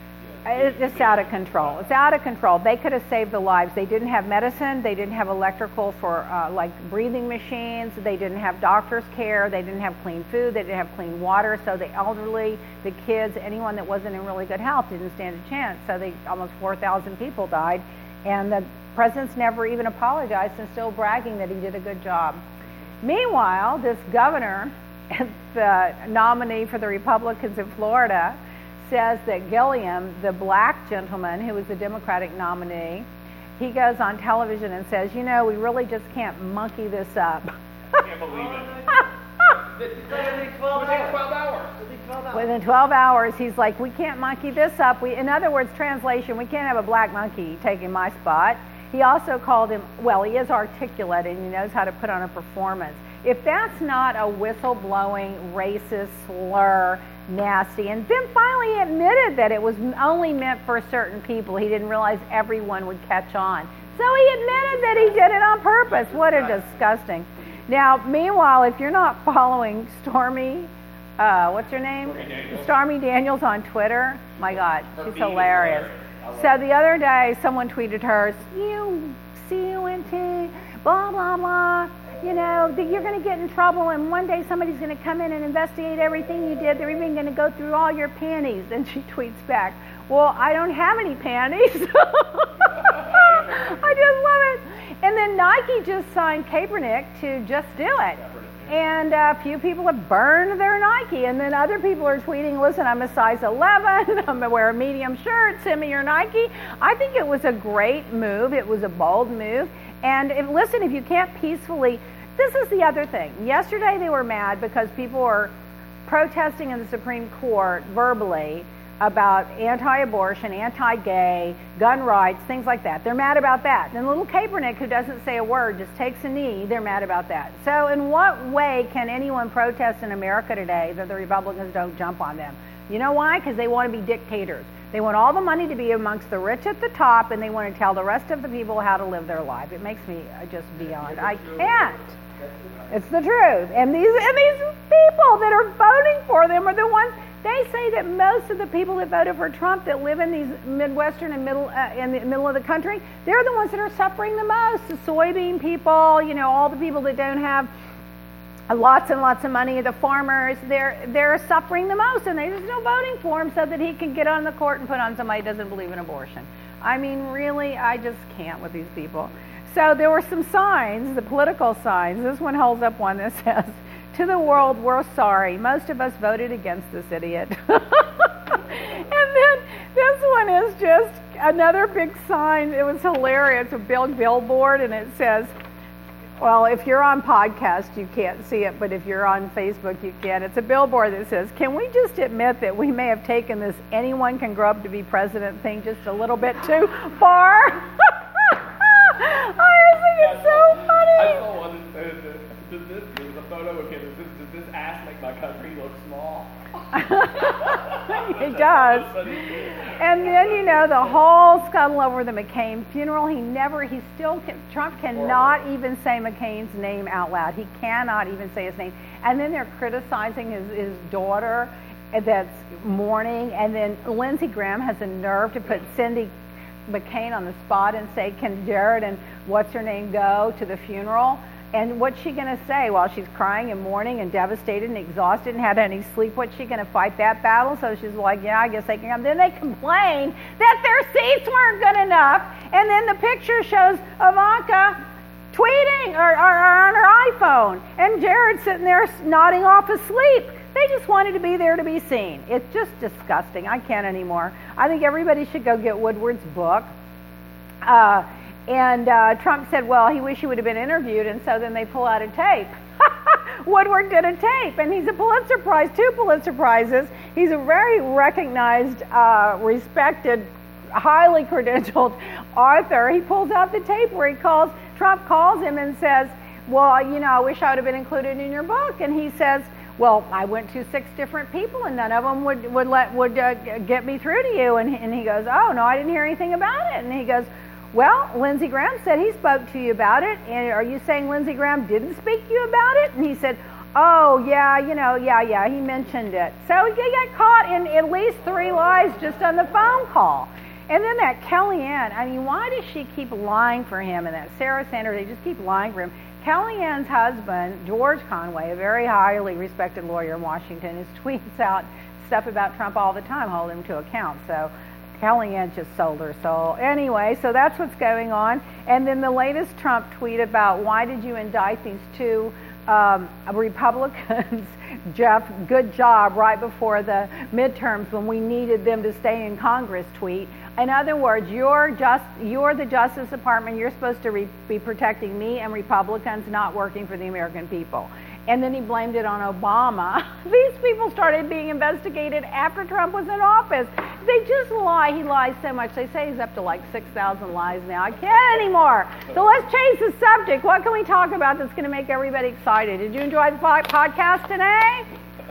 it's out of control. It's out of control. They could have saved the lives. They didn't have medicine. They didn't have electrical for like breathing machines. They didn't have doctor's care. They didn't have clean food. They didn't have clean water. So the elderly, the kids, anyone that wasn't in really good health didn't stand a chance. So almost 4,000 people died, and the president's never even apologized and still bragging that he did a good job. Meanwhile, this governor, the nominee for the Republicans in Florida, says that Gilliam, the black gentleman who was the Democratic nominee, he goes on television and says, you know, we really just can't monkey this up. I can't believe it. Within 12 hours. Within 12 hours, he's like, we can't monkey this up. In other words, translation, we can't have a black monkey taking my spot. He also called him, well, he is articulate and he knows how to put on a performance. If that's not a whistle-blowing, racist slur, nasty, and then finally admitted that it was only meant for certain people. He didn't realize everyone would catch on. So he admitted that he did it on purpose. What a disgusting. Now, meanwhile, if you're not following Stormy, what's her name? Stormy Daniels on Twitter. My God, she's hilarious. So the other day, someone tweeted her, you C-U-N-T, blah, blah, blah. You know, that you're going to get in trouble, and one day somebody's going to come in and investigate everything you did. They're even going to go through all your panties. And she tweets back, well, I don't have any panties. I just love it. And then Nike just signed Kaepernick to just do it. And a few people have burned their Nike. And then other people are tweeting, listen, I'm a size 11. I'm going to wear a medium shirt. Send me your Nike. I think it was a great move. It was a bold move. And listen, if you can't peacefully... This is the other thing. Yesterday they were mad because people were protesting in the Supreme Court verbally about anti-abortion, anti-gay, gun rights, things like that. They're mad about that. And little Kaepernick, who doesn't say a word, just takes a knee, they're mad about that. So in what way can anyone protest in America today that the Republicans don't jump on them? You know why? Because they want to be dictators. They want all the money to be amongst the rich at the top, and they want to tell the rest of the people how to live their life. It makes me just beyond. I can't. It's the truth. And these people that are voting for them are the ones. They say that most of the people that voted for Trump that live in these Midwestern and in the middle of the country, they're the ones that are suffering the most. The soybean people, all the people that don't have lots and lots of money, the farmers, they're suffering the most, and they're still voting for him so that he can get on the court and put on somebody who doesn't believe in abortion. I mean, really, I just can't with these people. So there were some signs, the political signs. This one holds up one that says, "To the world, we're sorry. Most of us voted against this idiot." And then this one is just another big sign. It was hilarious. A big billboard, and it says, well, if you're on podcast, you can't see it, but if you're on Facebook, you can. It's a billboard that says, "Can we just admit that we may have taken this anyone can grow up to be president thing just a little bit too far?" I think it's so funny. I saw one that said, there was a photo of him. Does this ass make my country look small? It does. And then, the whole scuttle over the McCain funeral. Trump cannot even say McCain's name out loud. He cannot even say his name. And then they're criticizing his daughter that's mourning. And then Lindsey Graham has the nerve to put Cindy McCain on the spot and say, "Can Jared and what's her name go to the funeral?" And what's she going to say while she's crying and mourning and devastated and exhausted and had any sleep? What's she going to fight that battle? So she's like, "Yeah, I guess they can come." Then they complain that their seats weren't good enough. And then the picture shows Ivanka tweeting or on her iPhone. And Jared sitting there nodding off asleep. They just wanted to be there to be seen. It's just disgusting. I can't anymore. I think everybody should go get Woodward's book. And Trump said, well, he wished he would have been interviewed, and so then they pull out a tape. Woodward did a tape, and he's a Pulitzer Prize, 2 Pulitzer Prizes. He's a very recognized, respected, highly credentialed author. He pulls out the tape where Trump calls him and says, well, I wish I would have been included in your book. And he says, well, I went to 6 different people, and none of them would get me through to you. And he goes, oh, no, I didn't hear anything about it. And he goes, well, Lindsey Graham said he spoke to you about it. And are you saying Lindsey Graham didn't speak to you about it? And he said, oh, yeah, he mentioned it. So he got caught in at least 3 lies just on the phone call. And then that Kellyanne, why does she keep lying for him? And that Sarah Sanders, they just keep lying for him. Kellyanne's husband, George Conway, a very highly respected lawyer in Washington, tweets out stuff about Trump all the time, holding him to account. So Kellyanne just sold her soul. Anyway, so that's what's going on. And then the latest Trump tweet about why did you indict these 2 Republicans, Jeff, good job, right before the midterms when we needed them to stay in Congress tweet. In other words, you're the Justice Department. You're supposed to be protecting me and Republicans, not working for the American people. And then he blamed it on Obama. These people started being investigated after Trump was in office. They just lie. He lies so much. They say he's up to like 6,000 lies now. I can't anymore. So let's change the subject. What can we talk about that's going to make everybody excited? Did you enjoy the podcast today?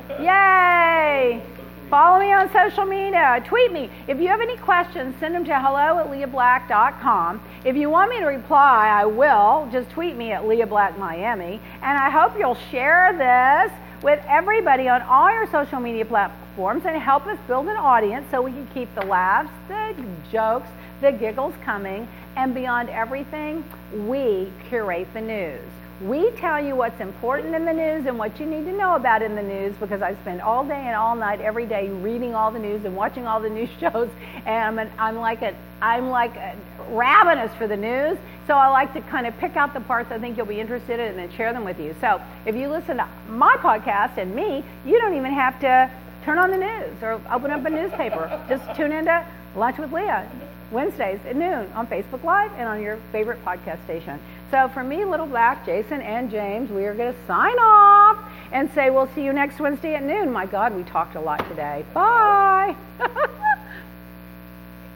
Yay! Follow me on social media. Tweet me. If you have any questions, send them to hello@leahblack.com. If you want me to reply, I will. Just tweet me at Leah Black Miami. And I hope you'll share this with everybody on all your social media platforms and help us build an audience so we can keep the laughs, the jokes, the giggles coming. And beyond everything, we curate the news. We tell you what's important in the news and what you need to know about in the news, because I spend all day and all night every day reading all the news and watching all the news shows, and I'm like ravenous for the news. So I like to kind of pick out the parts I think you'll be interested in and then share them with you. So if you listen to my podcast and me, you don't even have to turn on the news or open up a newspaper. Just tune into Lunch with Leah Wednesdays at noon on Facebook Live and on your favorite podcast station. So for me, Little Black, Jason, and James, we are going to sign off and say we'll see you next Wednesday at noon. My God, we talked a lot today. Bye.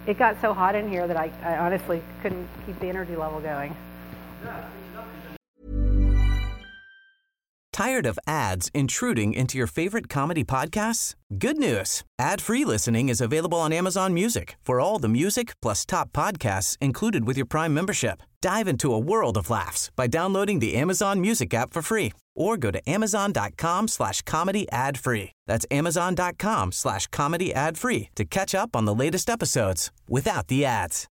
it got so hot in here that I honestly couldn't keep the energy level going. Tired of ads intruding into your favorite comedy podcasts? Good news. Ad-free listening is available on Amazon Music for all the music plus top podcasts included with your Prime membership. Dive into a world of laughs by downloading the Amazon Music app for free or go to amazon.com/comedy ad-free. That's amazon.com/comedy ad-free to catch up on the latest episodes without the ads.